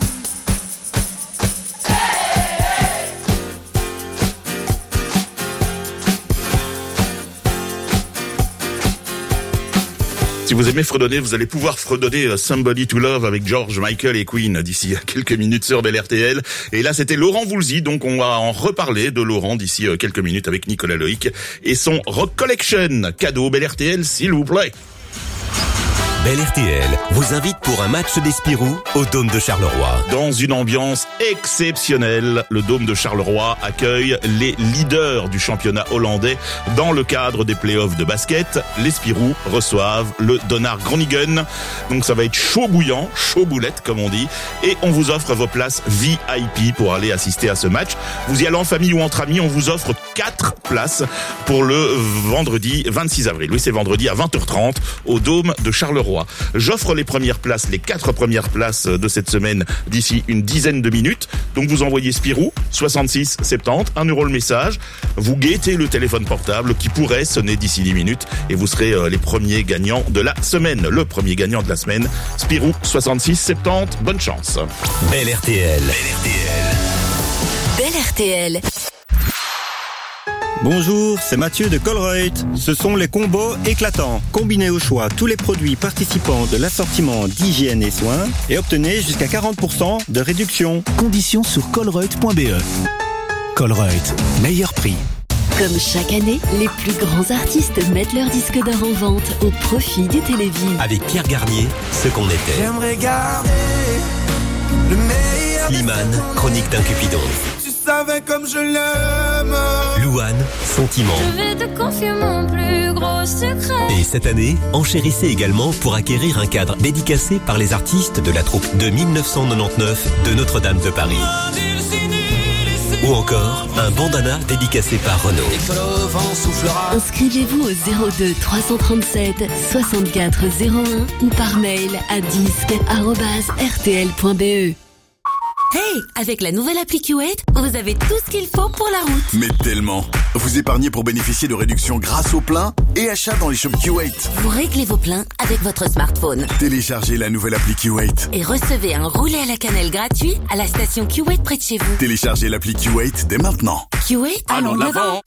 A: Si vous aimez fredonner, vous allez pouvoir fredonner Somebody to Love avec George Michael et Queen d'ici quelques minutes sur Bel R T L. Et là, c'était Laurent Voulzy, donc on va en reparler de Laurent d'ici quelques minutes avec Nicolas Loïc et son Rock Collection. Cadeau Bel R T L, s'il vous plaît.
B: Bel R T L vous invite pour un match des Spirou au Dôme de Charleroi.
A: Dans une ambiance exceptionnelle, le Dôme de Charleroi accueille les leaders du championnat hollandais dans le cadre des playoffs de basket. Les Spirou reçoivent le Donar Groningen. Donc ça va être chaud bouillant, chaud boulette comme on dit. Et on vous offre vos places V I P pour aller assister à ce match. Vous y allez en famille ou entre amis, on vous offre quatre places pour le vendredi vingt-six avril. Oui, c'est vendredi à vingt heures trente au Dôme de Charleroi. J'offre les premières places, les quatre premières places de cette semaine d'ici une dizaine de minutes. Donc vous envoyez Spirou, soixante-six soixante-dix, un euro le message. Vous guettez le téléphone portable qui pourrait sonner d'ici dix minutes et vous serez les premiers gagnants de la semaine. Le premier gagnant de la semaine, Spirou, soixante-six soixante-dix. Bonne chance.
B: Bel R T L. Bel R T L.
P: Bel R T L.
K: Bonjour, c'est Mathieu de Colruyt. Ce sont les combos éclatants. Combinez au choix tous les produits participants de l'assortiment d'hygiène et soins et obtenez jusqu'à quarante pour cent de réduction.
D: Conditions sur colruyt point b e. Colruyt, meilleur prix.
L: Comme chaque année, les plus grands artistes mettent leur disque d'or en vente au profit du Télévis.
B: Avec Pierre Garnier, ce qu'on était.
J: J'aimerais garder le meilleur.
B: Slimane, chronique d'un Cupidon.
J: Tu savais comme je l'aime.
B: Louane, sentiment.
I: Je vais te confier mon plus gros secret.
B: Et cette année, enchérissez également pour acquérir un cadre dédicacé par les artistes de la troupe de mille neuf cent quatre-vingt-dix-neuf de Notre-Dame de Paris. Ou encore, un bandana dédicacé par Renaud.
L: Inscrivez-vous au zéro deux trois cent trente-sept soixante-quatre zéro un ou par mail à disque arobase r t l point b e.
N: Hey, avec la nouvelle appli Q huit, vous avez tout ce qu'il faut pour la route.
O: Mais tellement. Vous épargnez pour bénéficier de réductions grâce au plein et achat dans les shops Q huit.
N: Vous réglez vos pleins avec votre smartphone.
O: Téléchargez la nouvelle appli Q huit.
N: Et recevez un roulé à la cannelle gratuit à la station Q huit près de chez vous.
O: Téléchargez l'appli Q huit dès maintenant.
N: Q huit, allons de l'avant.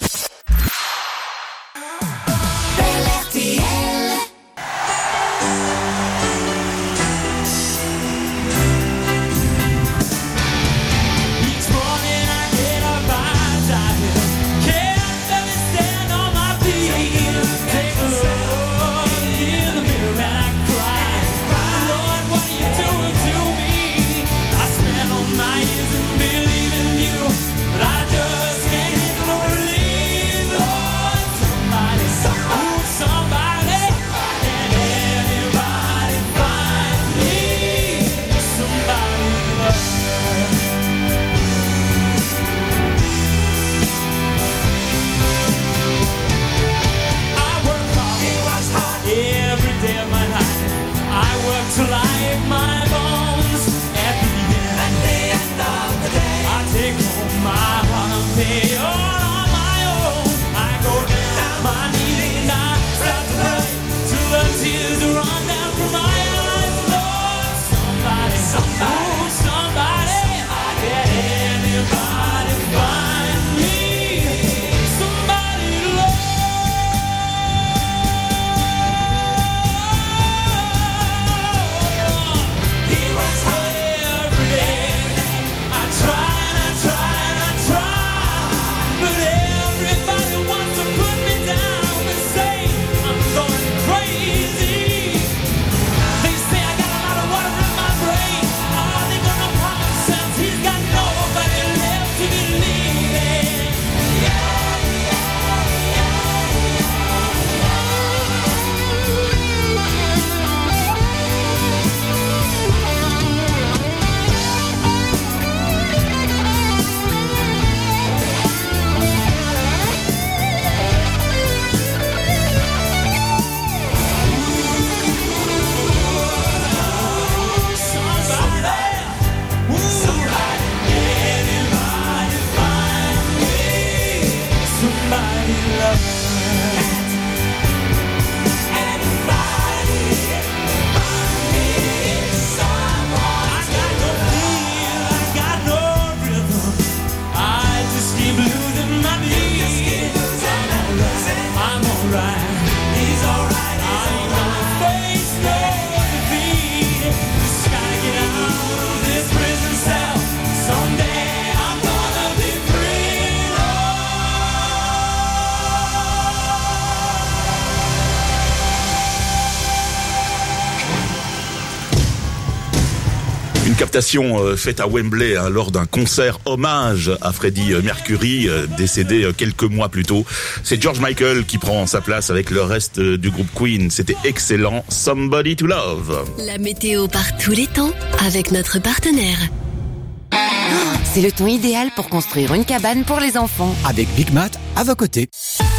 A: Une captation euh, faite à Wembley hein, lors d'un concert hommage à Freddie Mercury, euh, décédé euh, quelques mois plus tôt. C'est George Michael qui prend sa place avec le reste euh, du groupe Queen. C'était excellent. Somebody to Love.
L: La météo par tous les temps avec notre partenaire.
E: C'est le temps idéal pour construire une cabane pour les enfants.
D: Avec Big Mat à vos côtés.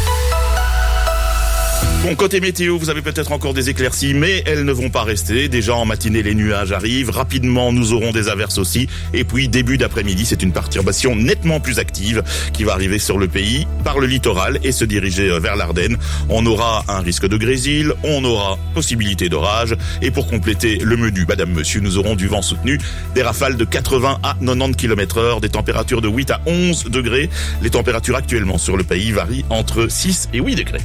A: Bon, côté météo, vous avez peut-être encore des éclaircies, mais elles ne vont pas rester. Déjà en matinée, les nuages arrivent. Rapidement, nous aurons des averses aussi. Et puis, début d'après-midi, c'est une perturbation nettement plus active qui va arriver sur le pays par le littoral et se diriger vers l'Ardenne. On aura un risque de grésil, on aura possibilité d'orage. Et pour compléter le menu, madame, monsieur, nous aurons du vent soutenu, des rafales de quatre-vingts à quatre-vingt-dix kilomètres heure, des températures de huit à onze degrés. Les températures actuellement sur le pays varient entre six et huit degrés.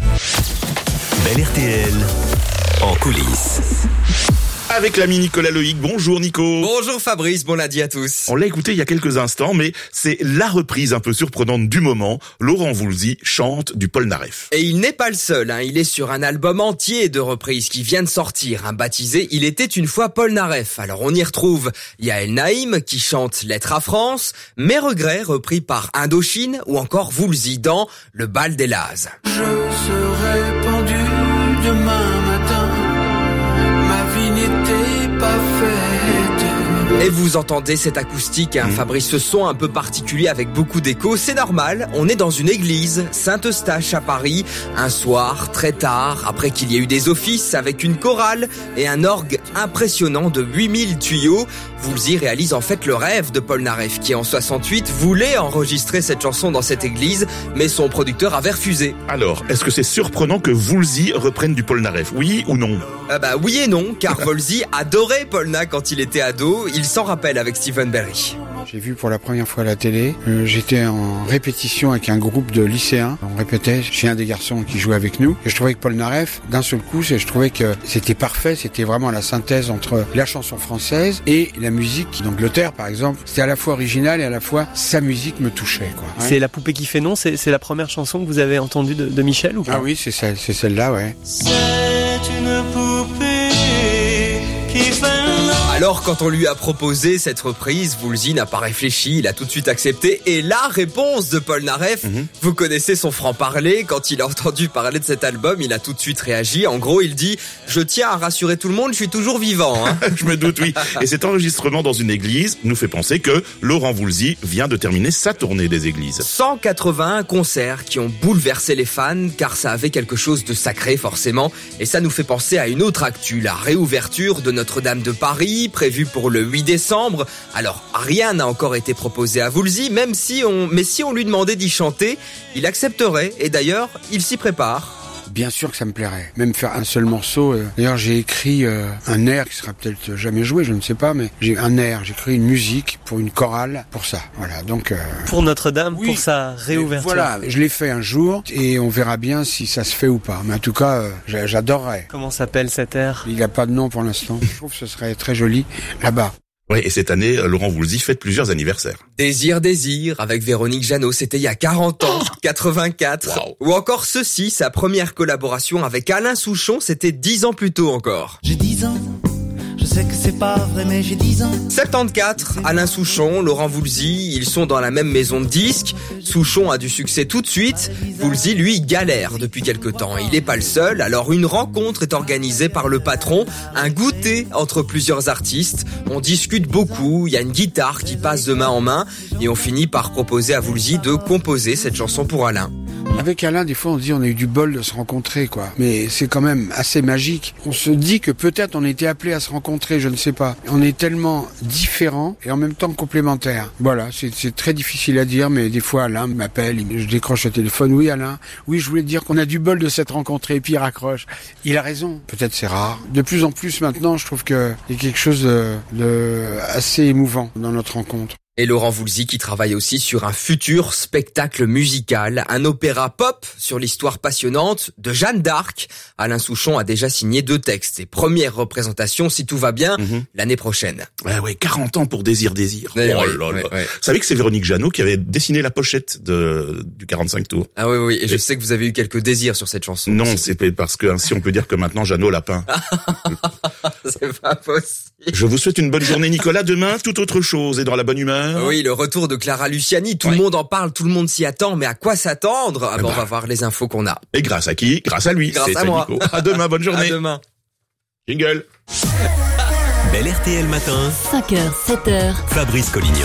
B: Belle R T L en coulisses.
A: Avec l'ami Nicolas Loïc. Bonjour Nico.
M: Bonjour Fabrice, bon lundi à tous.
A: On l'a écouté il y a quelques instants, mais c'est la reprise un peu surprenante du moment. Laurent Voulzy chante du Polnareff.
M: Et il n'est pas le seul, hein. Il est sur un album entier de reprises qui vient de sortir, hein, baptisé « Il était une fois Polnareff ». Alors on y retrouve Yael Naïm qui chante « Lettre à France », Mes regrets repris par Indochine ou encore Voulzy dans « Le bal des Lazes ».
J: Je serai pendu demain matin, ma vie n'était pas faite.
M: Et vous entendez cet acoustique, hein, Fabrice, ce son un peu particulier avec beaucoup d'écho, c'est normal, on est dans une église, Saint-Eustache à Paris, un soir, très tard, après qu'il y ait eu des offices avec une chorale et un orgue impressionnant de huit mille tuyaux. Voulzy réalise en fait le rêve de Polnareff qui en soixante-huit voulait enregistrer cette chanson dans cette église, mais son producteur avait refusé.
A: Alors, est-ce que c'est surprenant que Voulzy reprenne du Polnareff, oui ou non?
M: euh, Bah oui et non, car Voulzy adorait Polna quand il était ado, il s'en rappelle avec Stephen Berry.
S: J'ai vu pour la première fois à la télé. Euh, j'étais en répétition avec un groupe de lycéens. On répétait chez un des garçons qui jouait avec nous. Et je trouvais que Polnareff, d'un seul coup, je trouvais que c'était parfait. C'était vraiment la synthèse entre la chanson française et la musique d'Angleterre, par exemple. C'était à la fois original et à la fois sa musique me touchait, quoi. Ouais.
Q: C'est La poupée qui fait non. C'est, c'est la première chanson que vous avez entendue de, de Michel ou pas?
S: Ah oui, c'est celle, c'est celle-là, ouais.
J: C'est une poupée qui fait non.
M: Alors quand on lui a proposé cette reprise, Voulzy n'a pas réfléchi, il a tout de suite accepté. Et la réponse de Polnareff, mmh. Vous connaissez son franc-parler, quand il a entendu parler de cet album, il a tout de suite réagi. En gros, il dit « Je tiens à rassurer tout le monde, je suis toujours vivant. Hein. »
A: Je me doute, oui. Et cet enregistrement dans une église nous fait penser que Laurent Voulzy vient de terminer sa tournée des églises.
M: cent quatre-vingt-un concerts qui ont bouleversé les fans, car ça avait quelque chose de sacré forcément. Et ça nous fait penser à une autre actu, la réouverture de Notre-Dame de Paris, prévu pour le huit décembre. Alors, rien n'a encore été proposé à Voulzy, même si on, mais si on lui demandait d'y chanter, il accepterait. Et d'ailleurs, il s'y prépare.
S: Bien sûr que ça me plairait. Même faire un seul morceau. Euh, d'ailleurs, j'ai écrit euh, un air qui sera peut-être jamais joué, je ne sais pas, mais j'ai un air, j'ai écrit une musique pour une chorale, pour ça. Voilà, donc... Euh...
Q: Pour Notre-Dame,
S: oui,
Q: pour sa réouverture.
S: Voilà, je l'ai fait un jour et on verra bien si ça se fait ou pas. Mais en tout cas, euh, j'adorerais.
Q: Comment s'appelle cet air?
S: Il n'a pas de nom pour l'instant. Je trouve que ce serait très joli là-bas.
A: Oui, et cette année, Laurent Voulzy fête plusieurs anniversaires.
M: Désir, désir, avec Véronique Jeannot, c'était il y a quarante ans, quatre-vingt-quatre. Wow. Ou encore ceci, sa première collaboration avec Alain Souchon, c'était dix ans plus tôt encore.
J: J'ai dix ans, je sais que c'est pas vrai, mais j'ai dix ans.
M: soixante-quatorze, Alain Souchon, Laurent Voulzy, ils sont dans la même maison de disques. Souchon a du succès tout de suite. Voulzy, lui, galère depuis quelque temps. Il n'est pas le seul, alors une rencontre est organisée par le patron, un goûter entre plusieurs artistes. On discute beaucoup, il y a une guitare qui passe de main en main, et on finit par proposer à Voulzy de composer cette chanson pour Alain.
S: Avec Alain, des fois, on se dit on a eu du bol de se rencontrer, quoi. Mais c'est quand même assez magique. On se dit que peut-être on a été appelé à se rencontrer, je ne sais pas. On est tellement différents et en même temps complémentaires. Voilà, c'est, c'est très difficile à dire, mais des fois, Alain m'appelle, je décroche le téléphone. Oui, Alain, oui, je voulais te dire qu'on a du bol de s'être rencontrés, et puis il raccroche. Il a raison. Peut-être c'est rare. De plus en plus maintenant, je trouve qu'il y a quelque chose de, de assez émouvant dans notre rencontre.
M: Et Laurent Voulzy qui travaille aussi sur un futur spectacle musical, un opéra pop sur l'histoire passionnante de Jeanne d'Arc. Alain Souchon a déjà signé deux textes et première représentation, si tout va bien, mmh. l'année prochaine.
A: Ouais, ouais, quarante ans pour Désir, Désir.
M: Ouais,
A: oh
M: ouais,
A: là là.
M: Ouais, ouais.
A: Vous savez que c'est Véronique Jeannot qui avait dessiné la pochette de, du quarante-cinq tours.
M: Ah oui, oui, et, et je sais que vous avez eu quelques désirs sur cette chanson.
A: Non, c'est parce que ainsi on peut dire que maintenant Jeannot l'a peint.
M: C'est pas possible.
A: Je vous souhaite une bonne journée, Nicolas. Demain, toute autre chose et dans la bonne humeur.
M: Oui, le retour de Clara Luciani. Tout
A: Ouais.
M: le monde en parle, tout le monde s'y attend. Mais à quoi s'attendre? Ah
A: Eh
M: ben,
A: ben.
M: on va voir les infos qu'on a.
A: Et grâce à qui? Grâce à lui.
M: Grâce
A: C'est
M: à moi.
A: Nico. À demain, bonne journée.
M: À demain.
A: Jingle.
B: Bel R T L matin,
L: cinq heures, sept heures.
B: Fabrice Collignon.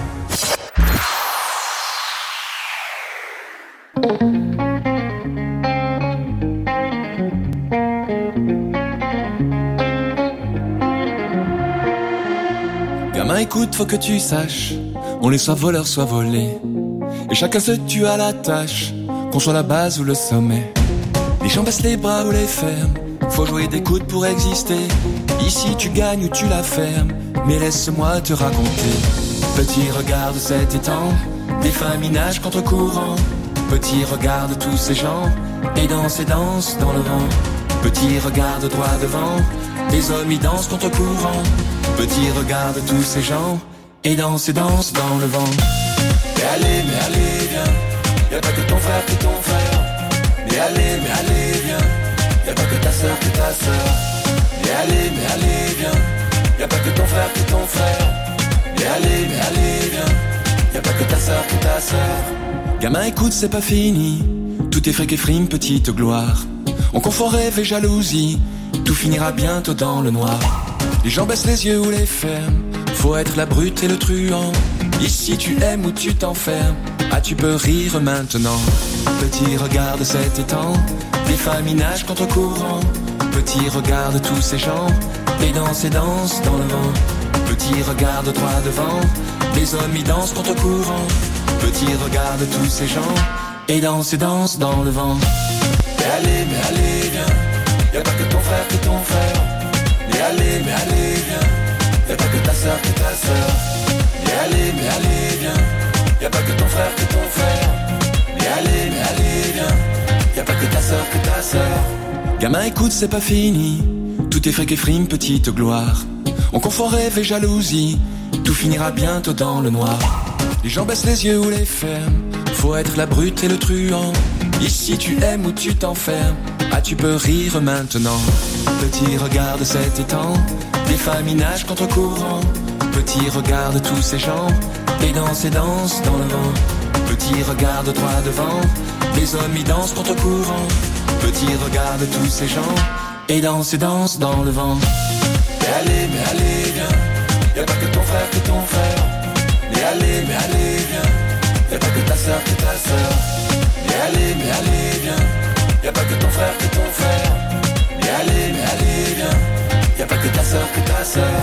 J: Gamin, écoute, faut que tu saches, on est soit voleur, soit volé. Et chacun se tue à la tâche, qu'on soit la base ou le sommet. Les gens baissent les bras ou les ferment, faut jouer des coudes pour exister. Ici tu gagnes ou tu la fermes, mais laisse-moi te raconter. Petit, regarde cet étang, des familles nagent contre courant. Petit, regarde tous ces gens, et dansent et dansent dans le vent. Petit, regarde droit devant, des hommes y dansent contre courant. Petit, regarde tous ces gens, et dansent et dansent dans le vent. Mais allez, mais allez, viens, y'a pas que ton frère qui est ton frère. Mais allez, mais allez, viens, y'a pas que ta sœur qui est ta sœur. Mais allez, mais allez, viens, y'a pas que ton frère qui est ton frère. Mais allez, mais allez, viens, y'a pas que ta sœur qui est ta sœur. Gamin, écoute, c'est pas fini, tout est fric et frime, petite gloire. On confond rêve et jalousie, tout finira bientôt dans le noir. Les gens baissent les yeux ou les ferment, faut être la brute et le truand. Ici tu aimes ou tu t'enfermes, ah tu peux rire maintenant. Petit, regarde cet étang, des familles nagent contre courant. Petit, regarde tous ces gens, et dansent et dansent dans le vent. Petit, regarde droit devant, des hommes y dansent contre courant. Petit, regarde tous ces gens, et dansent et dansent dans le vent. Mais allez, mais allez, viens, y'a pas que ton frère qui est ton frère. Mais allez, mais allez, viens, y'a pas que ta sœur qui est ta sœur. Mais allez, mais allez, viens, y'a pas que ton frère qui est ton frère. Mais allez, mais allez, viens, y'a pas que ta sœur qui est ta sœur. Gamin, écoute, c'est pas fini, tout est fric et frime, petite gloire. On confond rêve et jalousie, tout finira bientôt dans le noir. Les gens baissent les yeux ou les ferment, faut être la brute et le truand. Ici tu aimes ou tu t'enfermes, ah tu peux rire maintenant. Petit, regarde cet étang, des familles nagent contre courant. Petit, regarde tous ces gens, et dansent et dansent dans le vent. Petit, regarde droit devant, des hommes y dansent contre courant. Petit, regarde tous ces gens, et dansent et dansent dans le vent. Mais allez, mais allez, viens, y'a pas que ton frère qui est ton frère. Mais allez, mais allez, viens, y'a pas que ta sœur qui est ta sœur. Mais allez, mais allez, viens, y'a pas que ton frère qui est ton frère. Mais allez, mais allez, viens, y'a pas que ta sœur qui est ta sœur.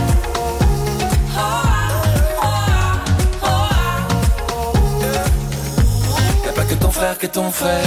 J: Y'a pas que ton frère qui est ton frère.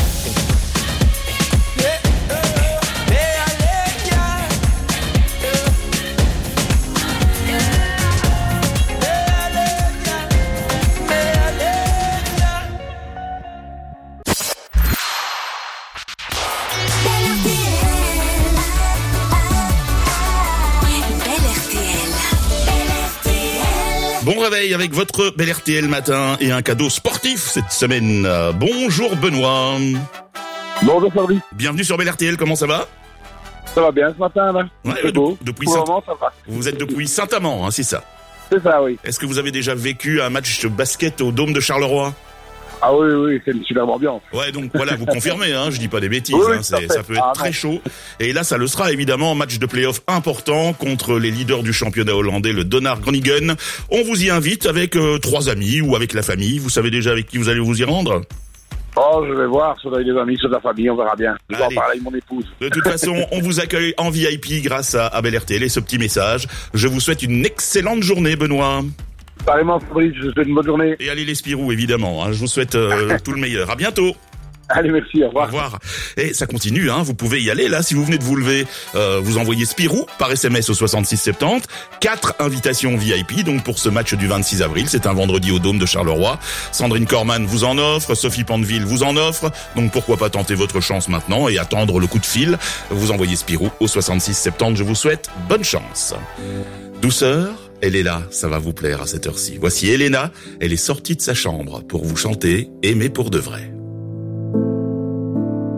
A: Bon réveil avec votre bel R T L matin et un cadeau sportif cette semaine. Euh, Bonjour Benoît.
R: Bonjour Fabrice.
A: Bienvenue sur bel R T L, comment ça va?
R: Ça va bien ce matin là.
A: Ouais,
R: C'est
A: de-
R: beau.
A: depuis
R: Pour le
A: Saint-
R: moment, ça va.
A: Vous êtes depuis Saint-Amand, hein, c'est ça?
R: C'est ça, oui.
A: Est-ce que vous avez déjà vécu un match de basket au Dôme de Charleroi?
R: Ah oui, oui, c'est une superbe ambiance.
A: Ouais, donc voilà, vous confirmez, hein, je dis pas des bêtises,
R: Oui, oui,
A: hein,
R: tout à
A: c'est-
R: fait.
A: ça peut être
R: Ah,
A: très
R: non.
A: chaud. Et là, ça le sera évidemment, match de play-off important contre les leaders du championnat hollandais, le Donar Groningen. On vous y invite avec euh, trois amis ou avec la famille. Vous savez déjà avec qui vous allez vous y rendre?
R: Oh, je vais voir, soit avec les amis, soit de la famille, on verra bien. Je vais en
A: Allez.
R: parler avec mon épouse.
A: De toute façon, on vous accueille en V I P grâce à, à Bel R T L et ce petit message. Je vous souhaite une excellente journée, Benoît.
R: Pareillement, Fabrice, je vous souhaite une bonne journée.
A: Et allez les Spirou, évidemment. Hein, je vous souhaite euh, tout le meilleur. À bientôt.
R: Allez, merci, au revoir.
A: Au revoir. Et ça continue, hein, vous pouvez y aller là, si vous venez de vous lever, euh, vous envoyez Spirou par S M S au soixante-six soixante-dix, quatre invitations V I P, donc pour ce match du vingt-six avril, c'est un vendredi au Dôme de Charleroi. Sandrine Corman vous en offre, Sophie Pandeville vous en offre, donc pourquoi pas tenter votre chance maintenant et attendre le coup de fil. Vous envoyez Spirou au soixante-six soixante-dix, je vous souhaite bonne chance. Douceur, elle est là, ça va vous plaire à cette heure-ci. Voici Elena, elle est sortie de sa chambre pour vous chanter « Aimer pour de vrai ».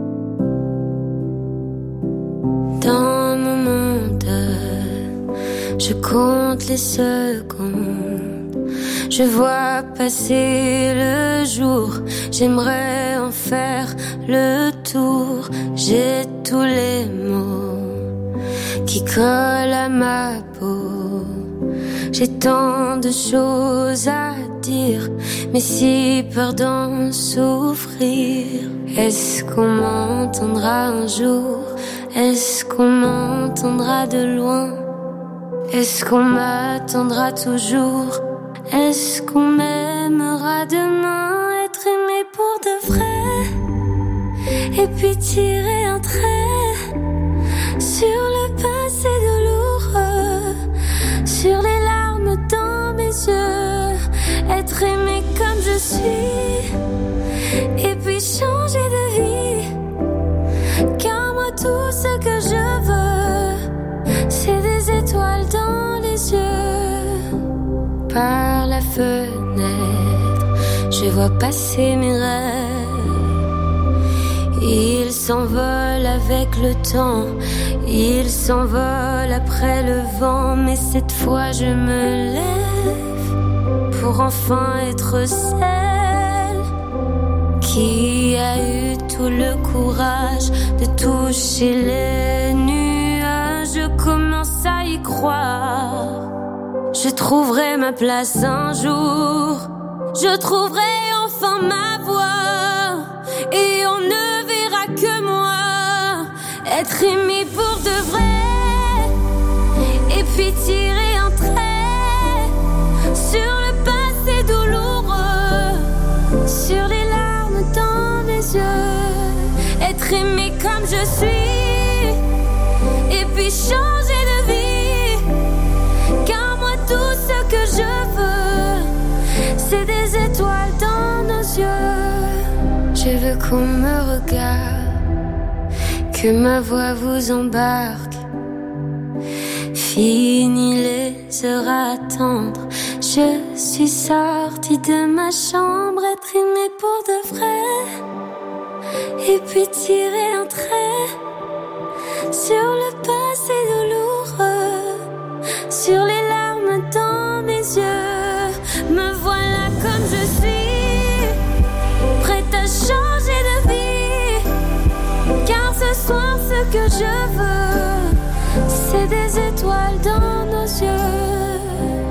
I: Dans mon monde, Je compte les secondes, je vois passer le jour. J'aimerais en faire le tour. J'ai tous les mots qui collent à ma peau. J'ai tant de choses à dire, mais si peur d'en souffrir. Est-ce qu'on m'entendra un jour? Est-ce qu'on m'entendra de loin? Est-ce qu'on m'attendra toujours? Est-ce qu'on m'aimera demain? Être aimé pour de vrai, et puis tirer un trait sur le passé douloureux, sur les larmes dans mes yeux. Être aimé comme je suis, et puis changer de vie. Car moi tout ce que je veux, c'est des étoiles dans les yeux. Par la fenêtre, je vois passer mes rêves. Ils s'envolent avec le temps, ils s'envolent après le vent. Mais cette fois je me lève pour enfin être celle qui a eu tout le courage de toucher les nuages. Je commence à y croire. Je trouverai ma place un jour. Je trouverai enfin ma voix. Et on ne verra que moi. Être aimé pour de vrai. Et puis tirer un trait sur le passé douloureux, sur les larmes dans mes yeux. Être aimé comme je suis, et puis changer de vie. Car moi tout ce que je veux, c'est des étoiles dans nos yeux. Je veux qu'on me regarde, que ma voix vous embarque. Fini les heures à attendre, je suis sortie de ma chambre. Être aimée pour de vrai, et puis tirer un trait sur le passé douloureux, sur les larmes dans mes yeux. Me voilà comme je suis, prête à changer de vie. Car ce soir ce que je veux, c'est des étoiles dans nos yeux,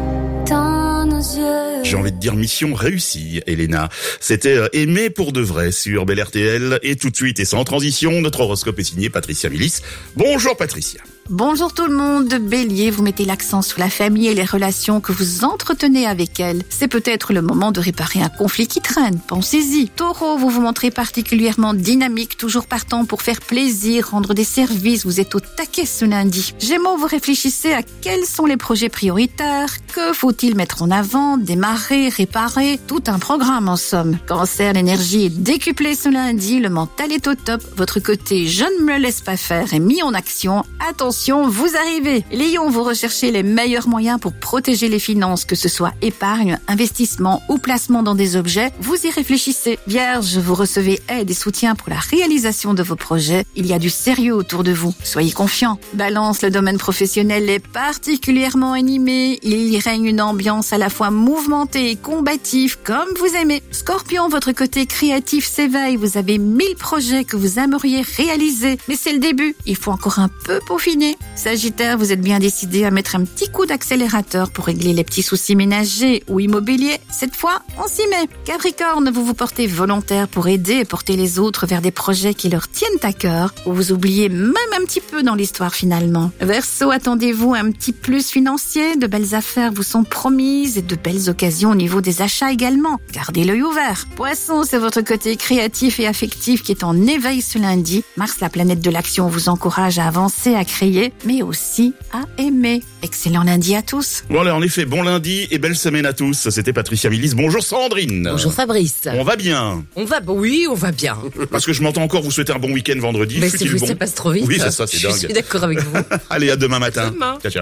I: dans nos yeux.
A: J'ai envie de dire mission réussie, Elena. C'était Aimé pour de vrai sur Bel R T L. Et tout de suite et sans transition, notre horoscope est signé Patricia Milis. Bonjour Patricia.
T: Bonjour tout le monde. Bélier, vous mettez l'accent sur la famille et les relations que vous entretenez avec elle. C'est peut-être le moment de réparer un conflit qui traîne. Pensez-y. Taureau, vous vous montrez particulièrement dynamique, toujours partant pour faire plaisir, rendre des services. Vous êtes au taquet ce lundi. Gémeaux, vous réfléchissez à quels sont les projets prioritaires. Que faut-il mettre en avant, démarrer, réparer? Tout un programme en somme. Cancer, l'énergie est décuplée ce lundi. Le mental est au top. Votre côté je ne me laisse pas faire est mis en action. Attention, vous arrivez. Lion, vous recherchez les meilleurs moyens pour protéger les finances, que ce soit épargne, investissement ou placement dans des objets. Vous y réfléchissez. Vierge, vous recevez aide et soutien pour la réalisation de vos projets. Il y a du sérieux autour de vous. Soyez confiants. Balance, le domaine professionnel est particulièrement animé. Il y règne une ambiance à la fois mouvementée et combative, comme vous aimez. Scorpion, votre côté créatif s'éveille. Vous avez mille projets que vous aimeriez réaliser. Mais c'est le début. Il faut encore un peu peaufiner. Sagittaire, vous êtes bien décidé à mettre un petit coup d'accélérateur pour régler les petits soucis ménagers ou immobiliers. Cette fois, on s'y met. Capricorne, vous vous portez volontaire pour aider et porter les autres vers des projets qui leur tiennent à cœur, ou vous oubliez même un petit peu dans l'histoire finalement. Verseau, attendez-vous un petit plus financier. De belles affaires vous sont promises et de belles occasions au niveau des achats également. Gardez l'œil ouvert. Poisson, c'est votre côté créatif et affectif qui est en éveil ce lundi. Mars, la planète de l'action, vous encourage à avancer, à créer, mais aussi à aimer. Excellent lundi à tous.
A: Bon allez, en effet, bon lundi et belle semaine à tous. C'était Patricia Milis. Bonjour Sandrine.
U: Bonjour Fabrice.
A: On va bien.
U: On va, oui, on va bien.
A: Parce que je m'entends encore vous souhaiter un bon week-end vendredi.
U: Mais c'est,
A: bon
U: ça passe trop vite.
A: Oui, c'est ça, c'est dingue.
U: Je suis d'accord avec vous.
A: Allez, à demain matin.
U: Demain.
A: Ciao, ciao.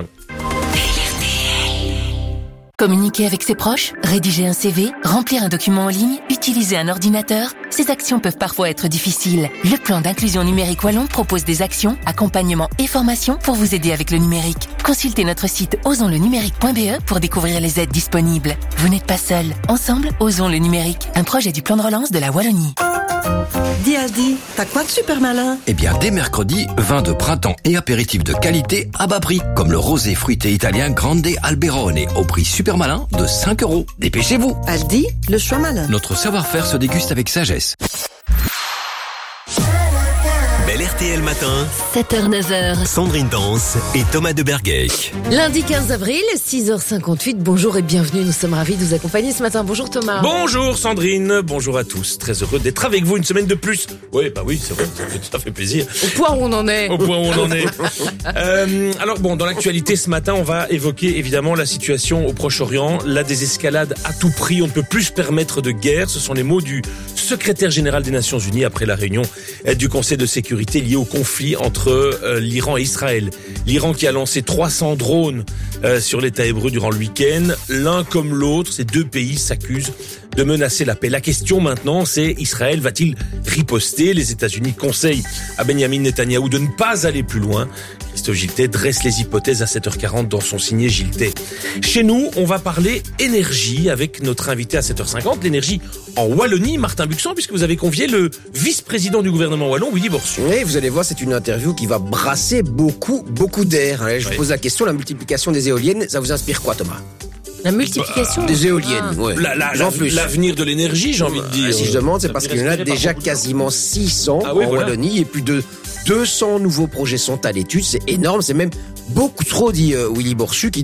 V: Communiquer avec ses proches, rédiger un C V, remplir un document en ligne, utiliser un ordinateur,
C: ces actions peuvent parfois être difficiles. Le plan d'inclusion numérique wallon propose des actions, accompagnement et formation pour vous aider avec le numérique. Consultez notre site osons le numérique point b e pour découvrir les aides disponibles. Vous n'êtes pas seul. Ensemble, osons le numérique. Un projet du plan de relance de la Wallonie.
V: Dis Aldi, t'as quoi de super malin?
W: Eh bien, dès mercredi, vin de printemps et apéritifs de qualité à bas prix, comme le rosé fruité italien Grande Alberone au prix super malin de cinq euros. Dépêchez-vous.
V: Aldi, le choix malin.
W: Notre savoir-faire se déguste avec sagesse.
B: Bel R T L matin,
L: sept heures neuf heures.
B: Sandrine Danse et Thomas de Bergueck.
U: Lundi quinze avril, six heures cinquante-huit. Bonjour et bienvenue. Nous sommes ravis de vous accompagner ce matin. Bonjour Thomas.
X: Bonjour Sandrine. Bonjour à tous. Très heureux d'être avec vous une semaine de plus. Oui, bah oui, c'est vrai. Ça fait plaisir.
U: Au point où on en est.
X: Au point où on en est. euh, alors bon, dans l'actualité ce matin, on va évoquer évidemment la situation au Proche-Orient, la désescalade à tout prix. On ne peut plus se permettre de guerre. Ce sont les mots du secrétaire général des Nations Unies après la réunion du Conseil de sécurité liée au conflit entre euh, l'Iran et Israël. L'Iran qui a lancé trois cents drones euh, sur l'État hébreu durant le week-end. L'un comme l'autre, ces deux pays s'accusent de menacer la paix. La question maintenant, c'est Israël va-t-il riposter? Les États-Unis conseillent à Benjamin Netanyahou de ne pas aller plus loin. Christophe Giltet dresse les hypothèses à sept heures quarante dans son signé Giltet. Chez nous, on va parler énergie avec notre invité à sept heures cinquante, l'énergie en Wallonie, Martin Buxan, puisque vous avez convié le vice-président du gouvernement wallon, Willy Borsu.
Y: Oui, vous allez voir, c'est une interview qui va brasser beaucoup, beaucoup d'air. Allez, je vous
X: Oui.
Y: pose la question, la multiplication des éoliennes, ça vous inspire quoi, Thomas?
U: La multiplication
Y: Des éoliennes,
U: Ah.
Y: ouais.
X: La- la-
Y: J'en
X: la-
Y: plus.
X: L'avenir de l'énergie, j'ai envie de dire.
Y: Ah, si je demande, c'est
X: Ça
Y: parce
X: fait
Y: qu'il y en a
X: respirer par
Y: déjà
X: beaucoup de gens.
Y: quasiment six cents
X: Ah oui,
Y: en
X: voilà.
Y: Wallonie et plus de deux cents nouveaux projets sont à l'étude. C'est énorme, c'est même beaucoup trop, dit euh, Willy Borsu, qui